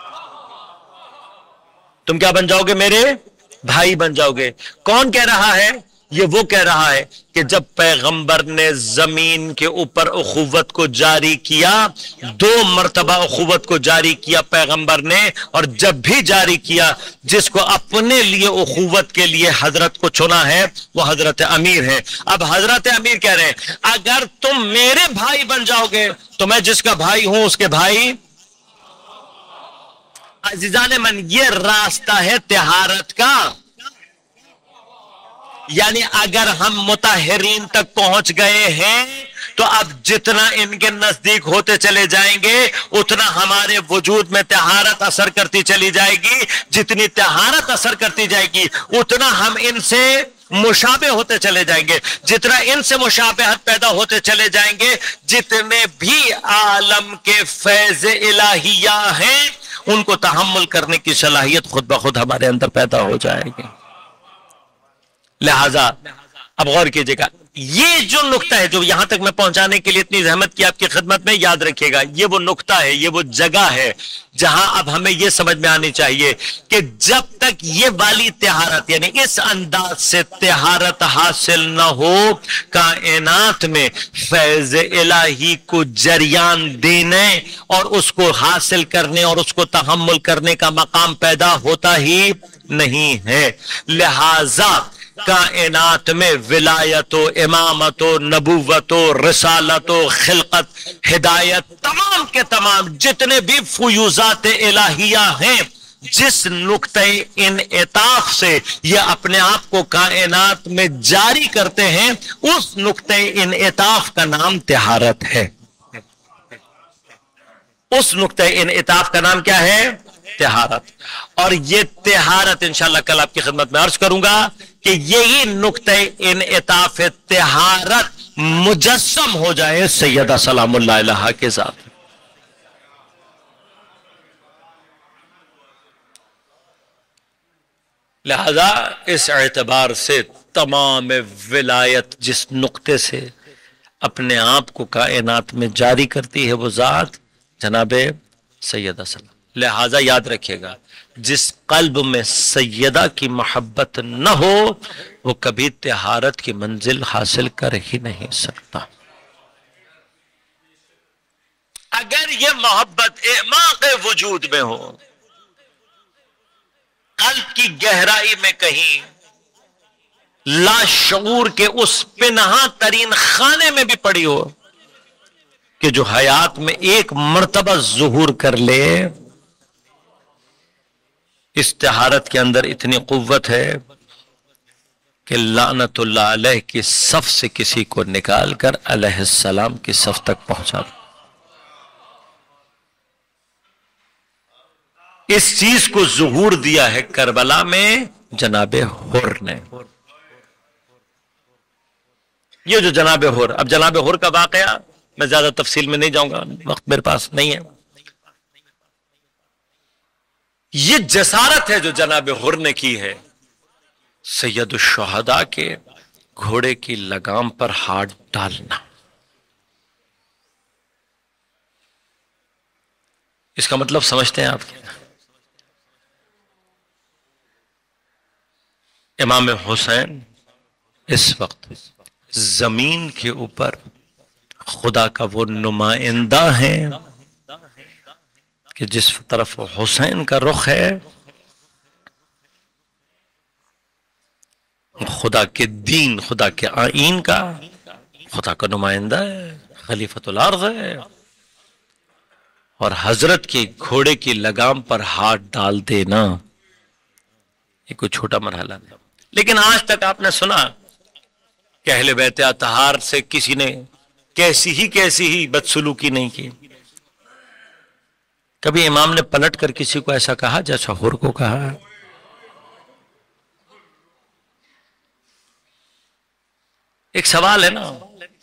تم کیا بن جاؤ گے؟ میرے بھائی بن جاؤ گے. کون کہہ رہا ہے؟ یہ وہ کہہ رہا ہے کہ جب پیغمبر نے زمین کے اوپر اخوت کو جاری کیا، دو مرتبہ اخوت کو جاری کیا پیغمبر نے، اور جب بھی جاری کیا جس کو اپنے لیے اخوت کے لیے حضرت کو چنا ہے وہ حضرت امیر ہے. اب حضرت امیر کہہ رہے ہیں اگر تم میرے بھائی بن جاؤ گے تو میں جس کا بھائی ہوں اس کے بھائی. عزیزان من، یہ راستہ ہے طہارت کا. یعنی اگر ہم مطہرین تک پہنچ گئے ہیں تو اب جتنا ان کے نزدیک ہوتے چلے جائیں گے اتنا ہمارے وجود میں طہارت اثر کرتی چلی جائے گی. جتنی طہارت اثر کرتی جائے گی اتنا ہم ان سے مشابہ ہوتے چلے جائیں گے. جتنا ان سے مشابہت پیدا ہوتے چلے جائیں گے جتنے بھی عالم کے فیض الہیہ ہیں ان کو تحمل کرنے کی صلاحیت خود بخود ہمارے اندر پیدا ہو جائے گی. لہذا اب غور کیجئے گا، یہ جو نقطہ ہے جو یہاں تک میں پہنچانے کے لیے اتنی زحمت کی آپ کی خدمت میں، یاد رکھیے گا یہ وہ نقطہ ہے، یہ وہ جگہ ہے جہاں اب ہمیں یہ سمجھ میں آنی چاہیے کہ جب تک یہ والی طہارت یعنی اس انداز سے طہارت حاصل نہ ہو، کائنات میں فیض الہی کو جریان دینے اور اس کو حاصل کرنے اور اس کو تحمل کرنے کا مقام پیدا ہوتا ہی نہیں ہے. لہذا کائنات میں ولایت و امامت و نبوت و رسالت و خلقت، ہدایت، تمام کے تمام جتنے بھی فیوزات الہیہ ہیں، جس نقطہ انعطاف سے یہ اپنے آپ کو کائنات میں جاری کرتے ہیں اس نقطہ انعطاف کا نام طہارت ہے. اس نقطہ انعطاف کا نام کیا ہے؟ طہارت. اور یہ طہارت انشاءاللہ کل آپ کی خدمت میں عرض کروں گا کہ یہی نقطہ انعطاف طہارت مجسم ہو جائے سیدہ سلام اللہ علیہا کے ذات. لہذا اس اعتبار سے تمام ولایت جس نقطے سے اپنے آپ کو کائنات میں جاری کرتی ہے وہ ذات جناب سیدہ سلام. لہذا یاد رکھیے گا جس قلب میں سیدہ کی محبت نہ ہو وہ کبھی طہارت کی منزل حاصل کر ہی نہیں سکتا. اگر یہ محبت اعماق وجود میں ہو، قلب کی گہرائی میں کہیں لاشعور کے اس پنہاں ترین خانے میں بھی پڑی ہو کہ جو حیات میں ایک مرتبہ ظہور کر لے، اس طہارت کے اندر اتنی قوت ہے کہ لعنت اللہ علیہ کی صف سے کسی کو نکال کر علیہ السلام کی صف تک پہنچا دے. اس چیز کو ظہور دیا ہے کربلا میں جناب حر نے. یہ جو جناب حر، اب جناب حر کا واقعہ میں زیادہ تفصیل میں نہیں جاؤں گا، وقت میرے پاس نہیں ہے. یہ جسارت ہے جو جناب حر نے کی ہے، سید الشہداء کے گھوڑے کی لگام پر ہاتھ ڈالنا. اس کا مطلب سمجھتے ہیں آپ؟ امام حسین اس وقت زمین کے اوپر خدا کا وہ نمائندہ ہیں کہ جس طرف حسین کا رخ ہے خدا کے دین، خدا کے آئین کا، خدا کا نمائندہ ہے، خلیفۃ الارض ہے. اور حضرت کے گھوڑے کی لگام پر ہاتھ ڈال دینا یہ کوئی چھوٹا مرحلہ نہیں. لیکن آج تک آپ نے سنا کہ اہل بیت اطہار سے کسی نے کیسی ہی کیسی ہی بدسلوکی نہیں کی. کبھی امام نے پلٹ کر کسی کو ایسا کہا جیسا حر کو کہا؟ ایک سوال ہے نا،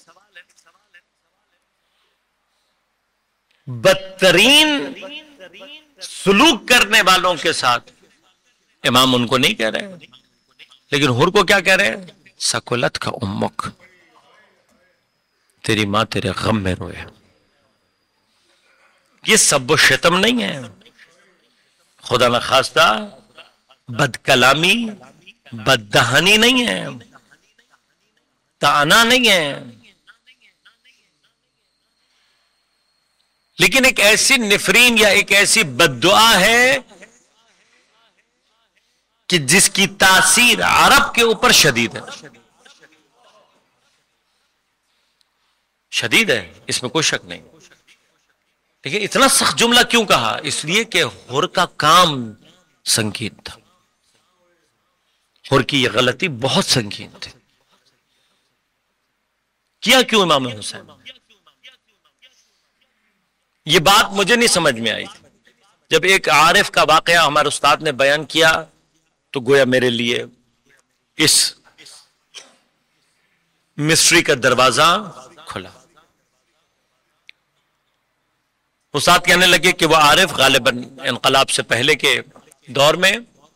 بدترین سلوک کرنے والوں کے ساتھ امام ان کو نہیں کہہ رہے، لیکن حر کو کیا کہہ رہے ہیں؟ سکولت کا امک، تیری ماں تیرے غم میں روئے۔ یہ سب و شتم نہیں ہے، خدا نخواستہ بد کلامی، بد دہانی نہیں ہے، تانا نہیں ہے، لیکن ایک ایسی نفرین یا ایک ایسی بد دعا ہے کہ جس کی تاثیر عرب کے اوپر شدید ہے، شدید ہے، اس میں کوئی شک نہیں۔ لیکن اتنا سخت جملہ کیوں کہا؟ اس لیے کہ حر کا کام سنگین تھا، حر کی یہ غلطی بہت سنگین تھی۔ کیا کیوں امام حسین؟ یہ بات مجھے نہیں سمجھ میں آئی تھی۔ جب ایک عارف کا واقعہ ہمارے استاد نے بیان کیا تو گویا میرے لیے اس مسٹری کا دروازہ کھلا۔ استاد کہنے لگے کہ وہ عارف غالباً انقلاب سے پہلے کے دور میں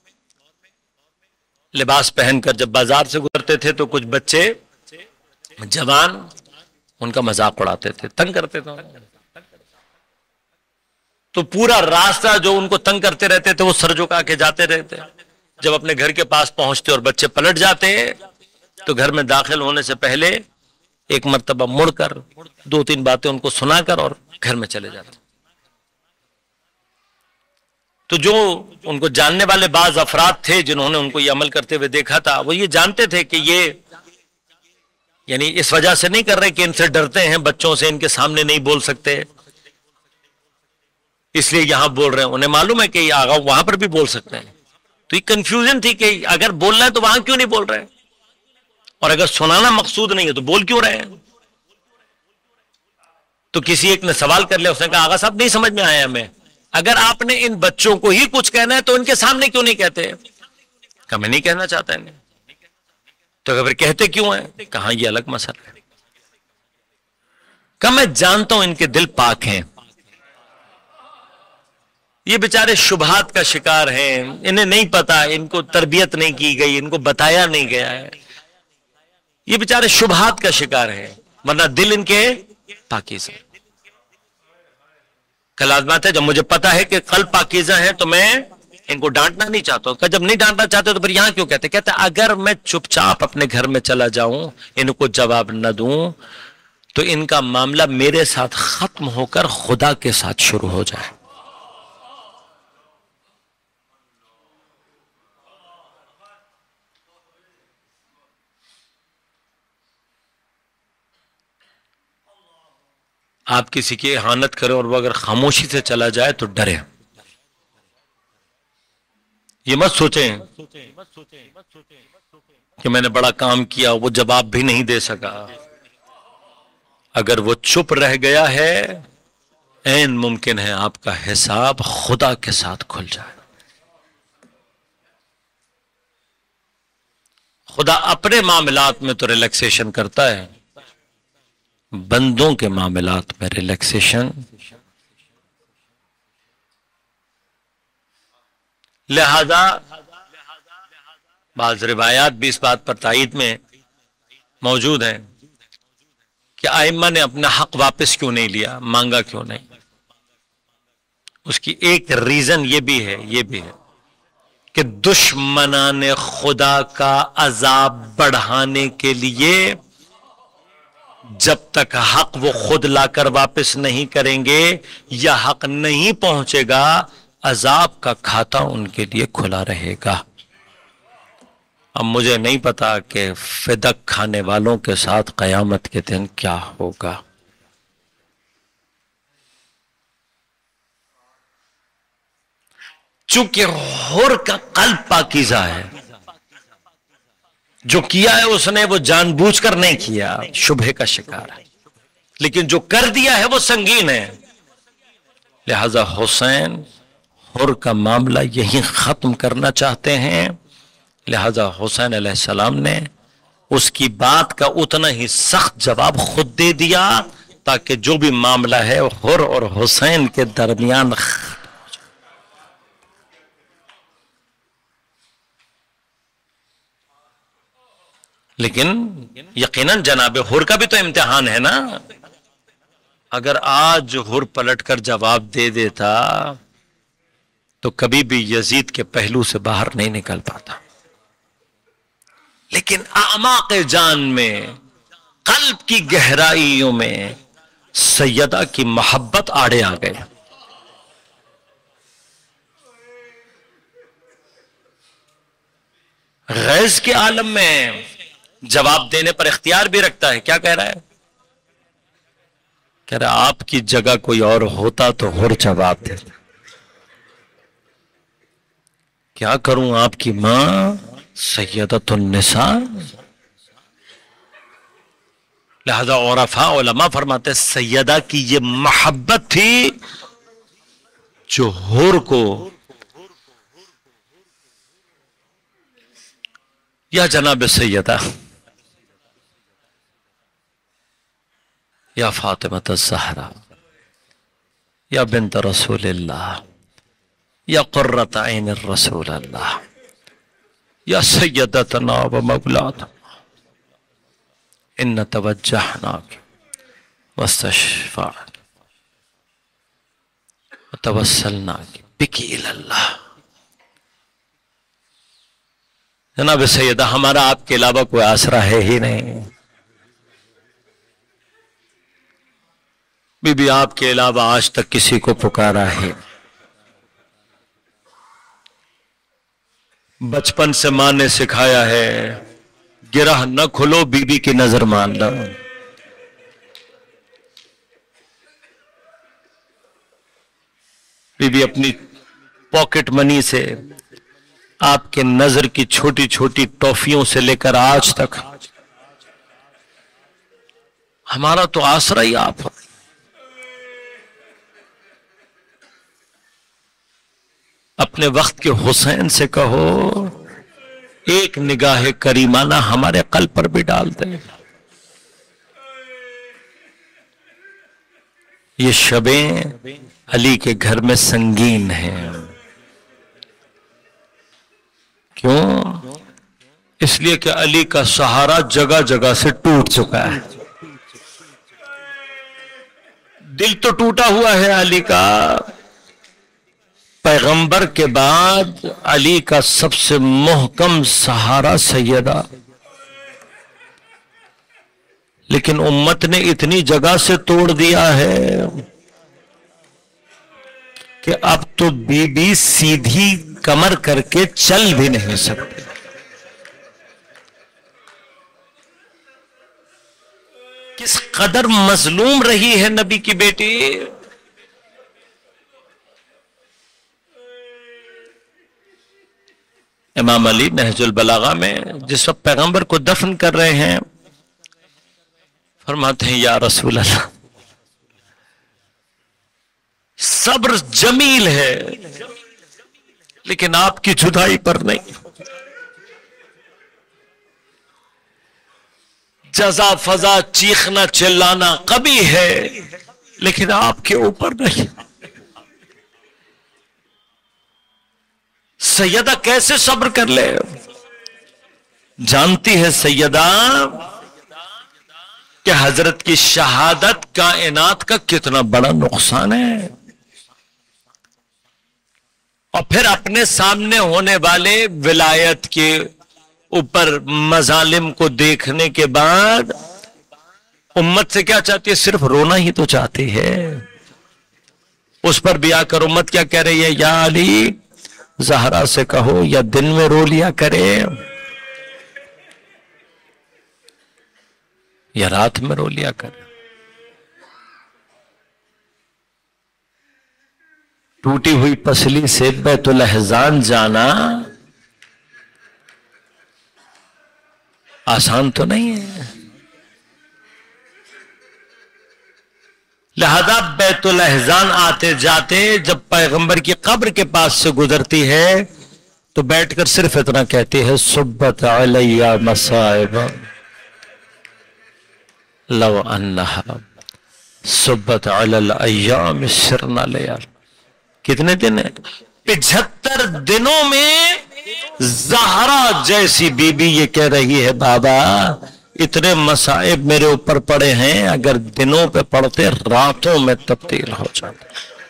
لباس پہن کر جب بازار سے گزرتے تھے تو کچھ بچے جوان ان کا مذاق اڑاتے تھے، تنگ کرتے تھے، تو پورا راستہ جو ان کو تنگ کرتے رہتے تھے وہ سر جھکا کے جاتے رہتے۔ جب اپنے گھر کے پاس پہنچتے اور بچے پلٹ جاتے تو گھر میں داخل ہونے سے پہلے ایک مرتبہ مڑ کر دو تین باتیں ان کو سنا کر اور گھر میں چلے جاتے۔ تو جو ان کو جاننے والے بعض افراد تھے جنہوں نے ان کو یہ عمل کرتے ہوئے دیکھا تھا، وہ یہ جانتے تھے کہ یہ یعنی اس وجہ سے نہیں کر رہے کہ ان سے ڈرتے ہیں، بچوں سے ان کے سامنے نہیں بول سکتے اس لیے یہاں بول رہے ہیں۔ انہیں معلوم ہے کہ یہ آگا وہاں پر بھی بول سکتے ہیں، تو یہ کنفیوژن تھی کہ اگر بولنا ہے تو وہاں کیوں نہیں بول رہے، اور اگر سنانا مقصود نہیں ہے تو بول کیوں رہے ہیں؟ تو کسی ایک نے سوال کر لیا، اس نے کہا آغا صاحب نہیں سمجھ میں آیا ہمیں، اگر آپ نے ان بچوں کو ہی کچھ کہنا ہے تو ان کے سامنے کیوں نہیں کہتے؟ کہا میں نہیں کہنا چاہتا انہیں۔ تو اگر کہتے کیوں ہیں؟ کہاں یہ الگ مسئلہ ہے۔ کہا میں جانتا ہوں ان کے دل پاک ہیں، یہ بیچارے شبہات کا شکار ہیں، انہیں نہیں پتا، ان کو تربیت نہیں کی گئی، ان کو بتایا نہیں گیا ہے، یہ بیچارے شبہات کا شکار ہیں، ورنہ دل ان کے پاکیزہ۔ کل آزمات ہے جب مجھے پتا ہے کہ قلب پاکیزہ ہیں تو میں ان کو ڈانٹنا نہیں چاہتا ہوں۔ کہ جب نہیں ڈانٹنا چاہتے تو پھر یہاں کیوں کہتے؟ کہتے اگر میں چپ چاپ اپنے گھر میں چلا جاؤں، ان کو جواب نہ دوں تو ان کا معاملہ میرے ساتھ ختم ہو کر خدا کے ساتھ شروع ہو جائے۔ آپ کسی کی احانت کریں اور وہ اگر خاموشی سے چلا جائے تو ڈرے، یہ مت سوچیں کہ میں نے بڑا کام کیا وہ جواب بھی نہیں دے سکا۔ اگر وہ چپ رہ گیا ہے عین ممکن ہے آپ کا حساب خدا کے ساتھ کھل جائے۔ خدا اپنے معاملات میں تو ریلیکسیشن کرتا ہے، بندوں کے معاملات میں ریلیکسیشن۔ لہذا بعض روایات بھی اس بات پر تائید میں موجود ہیں کہ ائمہ نے اپنا حق واپس کیوں نہیں لیا، مانگا کیوں نہیں۔ اس کی ایک ریزن یہ بھی ہے یہ بھی ہے کہ دشمنان خدا کا عذاب بڑھانے کے لیے جب تک حق وہ خود لا کر واپس نہیں کریں گے یا حق نہیں پہنچے گا، عذاب کا کھاتا ان کے لیے کھلا رہے گا۔ اب مجھے نہیں پتا کہ فدق کھانے والوں کے ساتھ قیامت کے دن کیا ہوگا۔ چونکہ حر کا قلب پاکیزہ ہے، جو کیا ہے اس نے وہ جان بوجھ کر نہیں کیا، شبہ کا شکار ہے، لیکن جو کر دیا ہے وہ سنگین ہے۔ لہذا حسین حر کا معاملہ یہی ختم کرنا چاہتے ہیں، لہذا حسین علیہ السلام نے اس کی بات کا اتنا ہی سخت جواب خود دے دیا تاکہ جو بھی معاملہ ہے حر اور حسین کے درمیان. لیکن یقیناً جناب حر کا بھی تو امتحان ہے نا. اگر آج حر پلٹ کر جواب دے دیتا تو کبھی بھی یزید کے پہلو سے باہر نہیں نکل پاتا. لیکن اعماق جان میں، قلب کی گہرائیوں میں سیدہ کی محبت آڑے آ گئے. غیظ کے عالم میں جواب دینے پر اختیار بھی رکھتا ہے. کیا کہہ رہا ہے؟ کہہ رہا ہے آپ کی جگہ کوئی اور ہوتا تو حر جواب دیتا. کیا کروں آپ کی ماں سیدۃ النساء. لہذا عرفاء علماء فرماتے سیدہ کی یہ محبت تھی جو حر کو یا جناب سیدہ یا فاطمہ الزہرا یا بنت رسول اللہ یا قرۃ عین الرسول اللہ یا سیدتنا و مولاتنا ان توجہناک واستشفعنا وتوسلناک بک الی اللہ. جناب سیدہ ہمارا آپ کے علاوہ کوئی آسرا ہے ہی نہیں. بی بی آپ کے علاوہ آج تک کسی کو پکارا ہے؟ بچپن سے ماں نے سکھایا ہے گرہ نہ کھلو بی بی کی نظر مان لو. بی بی اپنی پاکٹ منی سے آپ کے نظر کی چھوٹی چھوٹی ٹافیوں سے لے کر آج تک ہمارا تو آسرا ہی آپ. اپنے وقت کے حسین سے کہو ایک نگاہ کریمانہ ہمارے قلب پر بھی ڈال دے. یہ شبیں علی کے گھر میں سنگین ہیں. کیوں؟ اس لیے کہ علی کا سہارا جگہ جگہ سے ٹوٹ چکا ہے. دل تو ٹوٹا ہوا ہے علی کا. پیغمبر کے بعد علی کا سب سے محکم سہارا سیدہ، لیکن امت نے اتنی جگہ سے توڑ دیا ہے کہ اب تو بی بی سیدھی کمر کر کے چل بھی نہیں سکتے. کس قدر مظلوم رہی ہے نبی کی بیٹی. امام علی نہج البلاغہ میں جس وقت پیغمبر کو دفن کر رہے ہیں فرماتے ہیں یا رسول اللہ صبر جمیل ہے لیکن آپ کی جدائی پر نہیں. جزا فضا چیخنا چلانا قبیح ہے لیکن آپ کے اوپر نہیں. سیدہ کیسے صبر کر لے؟ جانتی ہے سیدہ کہ حضرت کی شہادت کائنات کا کتنا بڑا نقصان ہے، اور پھر اپنے سامنے ہونے والے ولایت کے اوپر مظالم کو دیکھنے کے بعد امت سے کیا چاہتی ہے؟ صرف رونا ہی تو چاہتی ہے. اس پر بھی آ کر امت کیا کہہ رہی ہے؟ یا علی زہرا سے کہو یا دن میں رو لیا کرے یا رات میں رو لیا کرے. ٹوٹی ہوئی پسلی سے بیت الاحزان جانا آسان تو نہیں ہے. لہذا بیت الاحزان آتے جاتے جب پیغمبر کی قبر کے پاس سے گزرتی ہے تو بیٹھ کر صرف اتنا کہتی ہے صبت علیہ مصائب لو انہا صبت علی الایام سرنا لیال. کتنے دن ہیں؟ پچہتر دنوں میں زہرا جیسی بی بی یہ کہہ رہی ہے بابا اتنے مصائب میرے اوپر پڑے ہیں، اگر دنوں پہ پڑتے راتوں میں تبدیل ہو جاتے.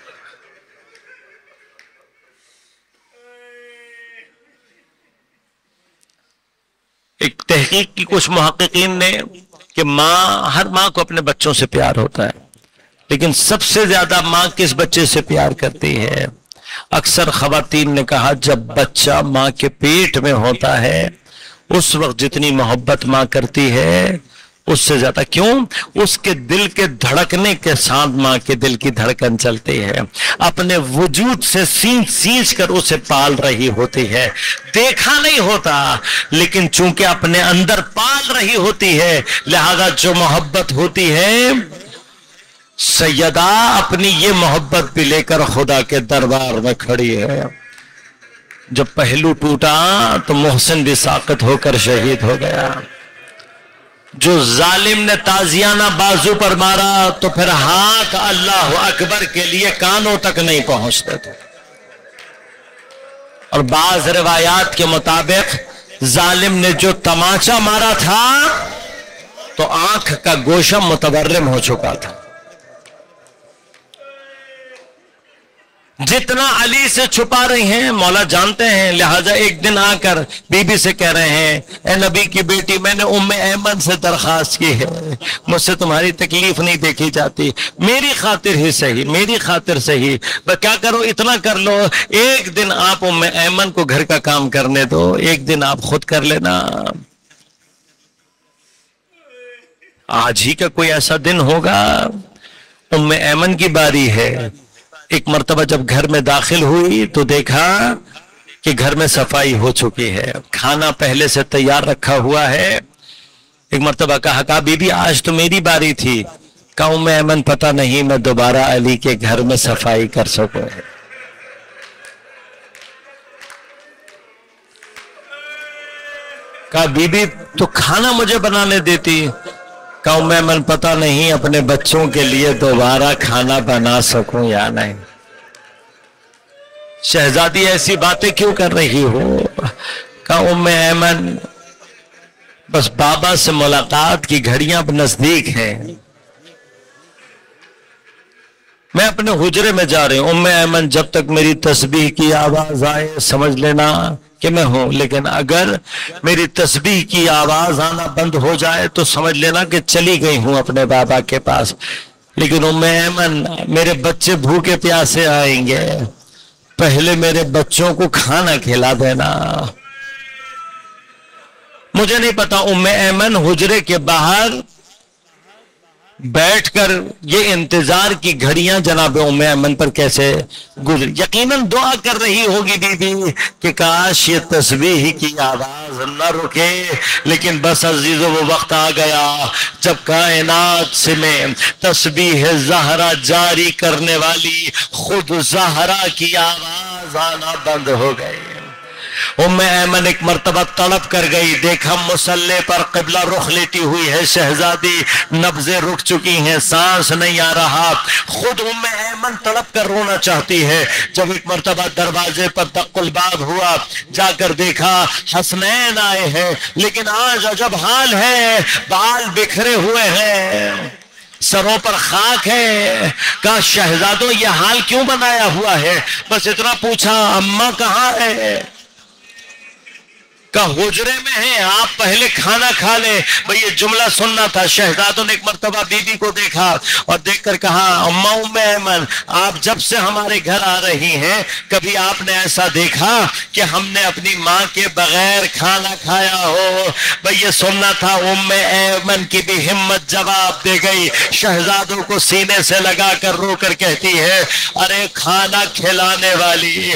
ایک تحقیق کی کچھ محققین نے کہ ماں، ہر ماں کو اپنے بچوں سے پیار ہوتا ہے، لیکن سب سے زیادہ ماں کس بچے سے پیار کرتی ہے؟ اکثر خواتین نے کہا جب بچہ ماں کے پیٹ میں ہوتا ہے اس وقت جتنی محبت ماں کرتی ہے اس سے زیادہ. کیوں؟ اس کے دل کے دھڑکنے کے ساتھ ماں کے دل کی دھڑکن چلتی ہے، اپنے وجود سے سینچ سینچ کر اسے پال رہی ہوتی ہے. دیکھا نہیں ہوتا لیکن چونکہ اپنے اندر پال رہی ہوتی ہے، لہذا جو محبت ہوتی ہے سیدہ اپنی یہ محبت بھی لے کر خدا کے دربار میں کھڑی ہے. جب پہلو ٹوٹا تو محسن بھی ساقط ہو کر شہید ہو گیا. جو ظالم نے تازیانہ بازو پر مارا تو پھر ہاتھ اللہ اکبر کے لیے کانوں تک نہیں پہنچتے تھے. اور بعض روایات کے مطابق ظالم نے جو تماچا مارا تھا تو آنکھ کا گوشہ متورم ہو چکا تھا. جتنا علی سے چھپا رہی ہیں مولا جانتے ہیں، لہذا ایک دن آ کر بی بی سے کہہ رہے ہیں اے نبی کی بیٹی میں نے ام ایمن سے درخواست کی ہے، مجھ سے تمہاری تکلیف نہیں دیکھی جاتی، میری خاطر ہی صحیح، میری خاطر صحیح، بس کیا کرو اتنا کر لو، ایک دن آپ ام ایمن کو گھر کا کام کرنے دو، ایک دن آپ خود کر لینا. آج ہی کا کوئی ایسا دن ہوگا ام ایمن کی باری ہے. ایک مرتبہ جب گھر میں داخل ہوئی تو دیکھا کہ گھر میں صفائی ہو چکی ہے، کھانا پہلے سے تیار رکھا ہوا ہے. ایک مرتبہ کہا کہا بی بی آج تو میری باری تھی. کہا ام ایمن پتہ نہیں میں دوبارہ علی کے گھر میں صفائی کر سکوں. کہا بی بی تو کھانا مجھے بنانے دیتی. کہا ام ایمن پتہ نہیں اپنے بچوں کے لیے دوبارہ کھانا بنا سکوں یا نہیں. شہزادی ایسی باتیں کیوں کر رہی ہو؟ کہا ام ایمن بس بابا سے ملاقات کی گھڑیاں اب نزدیک ہیں، میں اپنے حجرے میں جا رہی ہوں. ام ایمن جب تک میری تسبیح کی آواز آئے سمجھ لینا کہ میں ہوں، لیکن اگر میری تسبیح کی آواز آنا بند ہو جائے تو سمجھ لینا کہ چلی گئی ہوں اپنے بابا کے پاس. لیکن ام ایمن میرے بچے بھوکے پیاسے آئیں گے، پہلے میرے بچوں کو کھانا کھلا دینا. مجھے نہیں پتا ام ایمن حجرے کے باہر بیٹھ کر یہ انتظار کی گھڑیاں جناب ام ایمن پر کیسے گزر. یقیناً دعا کر رہی ہوگی بی بی کہ کاش یہ تسبیح کی آواز نہ رکے، لیکن بس عزیزو وہ وقت آ گیا جب کائنات سے میں تسبیح زہرا جاری کرنے والی خود زہرا کی آواز آنا بند ہو گئی. ام ایمن ایک مرتبہ تڑپ کر گئی، دیکھا مصلی پر قبلہ رخ لیٹی ہوئی ہے شہزادی، نبضیں رک چکی ہیں، سانس نہیں آ رہا. خود ام ایمن تڑپ کر رونا چاہتی ہے. جب ایک مرتبہ دروازے پر دق الباب ہوا، جا کر دیکھا حسنین آئے ہیں، لیکن آج عجب حال ہے، بال بکھرے ہوئے ہیں، سروں پر خاک ہے. کہا شہزادوں یہ حال کیوں بنایا ہوا ہے؟ بس اتنا پوچھا اماں کہاں ہے؟ کہ حجرے میں ہیں، آپ پہلے کھانا کھا لیں. بھئی یہ جملہ سننا تھا. شہزادوں نے ایک مرتبہ بی بی کو دیکھا اور دیکھ کر کہا اماں ام ایمن آپ جب سے ہمارے گھر آ رہی ہیں کبھی آپ نے ایسا دیکھا کہ ہم نے اپنی ماں کے بغیر کھانا کھایا ہو؟ بھئی یہ سننا تھا. ام ایمن کی بھی ہمت جواب دے گئی، شہزادوں کو سینے سے لگا کر رو کر کہتی ہے ارے کھانا کھلانے والی.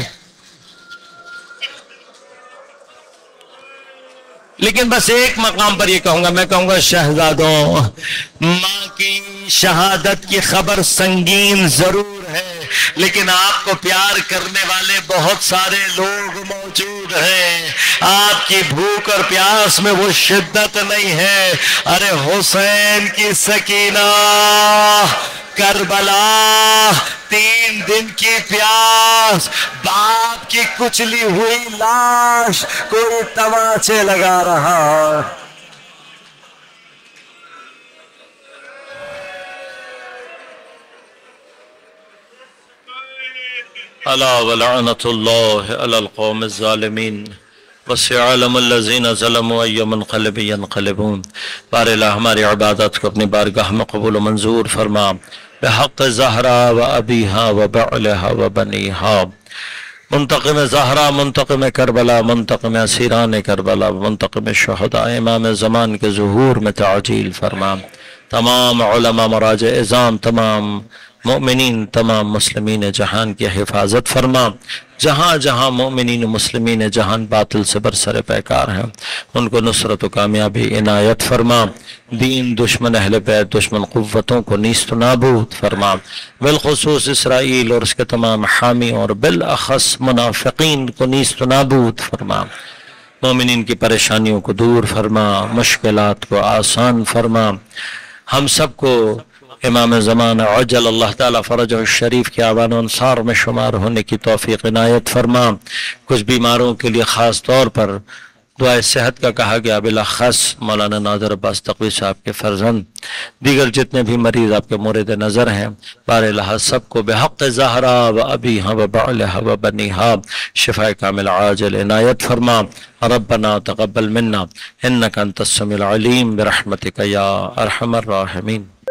لیکن بس ایک مقام پر یہ کہوں گا، میں کہوں گا شہزادوں ماں کی شہادت کی خبر سنگین ضرور ہے، لیکن آپ کو پیار کرنے والے بہت سارے لوگ موجود ہیں. آپ کی بھوک اور پیاس میں وہ شدت نہیں ہے. ارے حسین کی سکینہ، کربلا، تین دن کی پیاس، باپ کی کچلی ہوئی لاش، کوئی تماچے لگا رہا. الا ولعنت اللہ علی القوم الظالمین وسيعلم الذين ظلموا أي منقلب ينقلبون. بار الہ ہماری عبادت کو اپنی بارگاہ میں قبول و منظور فرما بحق زہرا و ابیہا و بعلہا و بنیہا. منتقم زہرا، منتقم کربلا، منتقم اسیران کربلا، منتقم شہداء امام زمان کے ظہور میں تعجیل فرما. تمام علماء مراجع اعظام، تمام مؤمنین، تمام مسلمین جہان کی حفاظت فرما. جہاں جہاں مؤمنین مسلمین جہان باطل سے برسر پیکار ہیں ان کو نصرت و کامیابی عنایت فرما. دین، دشمن اہل بیت، دشمن قوتوں کو نیست و نابود فرما. بالخصوص اسرائیل اور اس کے تمام حامی اور بالاخص منافقین کو نیست و نابود فرما. مومنین کی پریشانیوں کو دور فرما، مشکلات کو آسان فرما. ہم سب کو امام زمان عجل اللہ تعالیٰ فرجہ الشریف کے اعوان و انصار میں شمار ہونے کی توفیق عنایت فرما. کچھ بیماروں کے لیے خاص طور پر دعائے صحت کا کہا گیا، بالاخص مولانا ناظر عباس تقوی صاحب کے فرزند، دیگر جتنے بھی مریض آپ کے مورد نظر ہیں، بار الہ سب کو بحق زہرا و ابیہا و بعلہا و بنیہا شفاء کامل عاجل عنایت فرما. ربنا تقبل منا انک انت السمیع العلیم برحمتک یا ارحم الراحمین.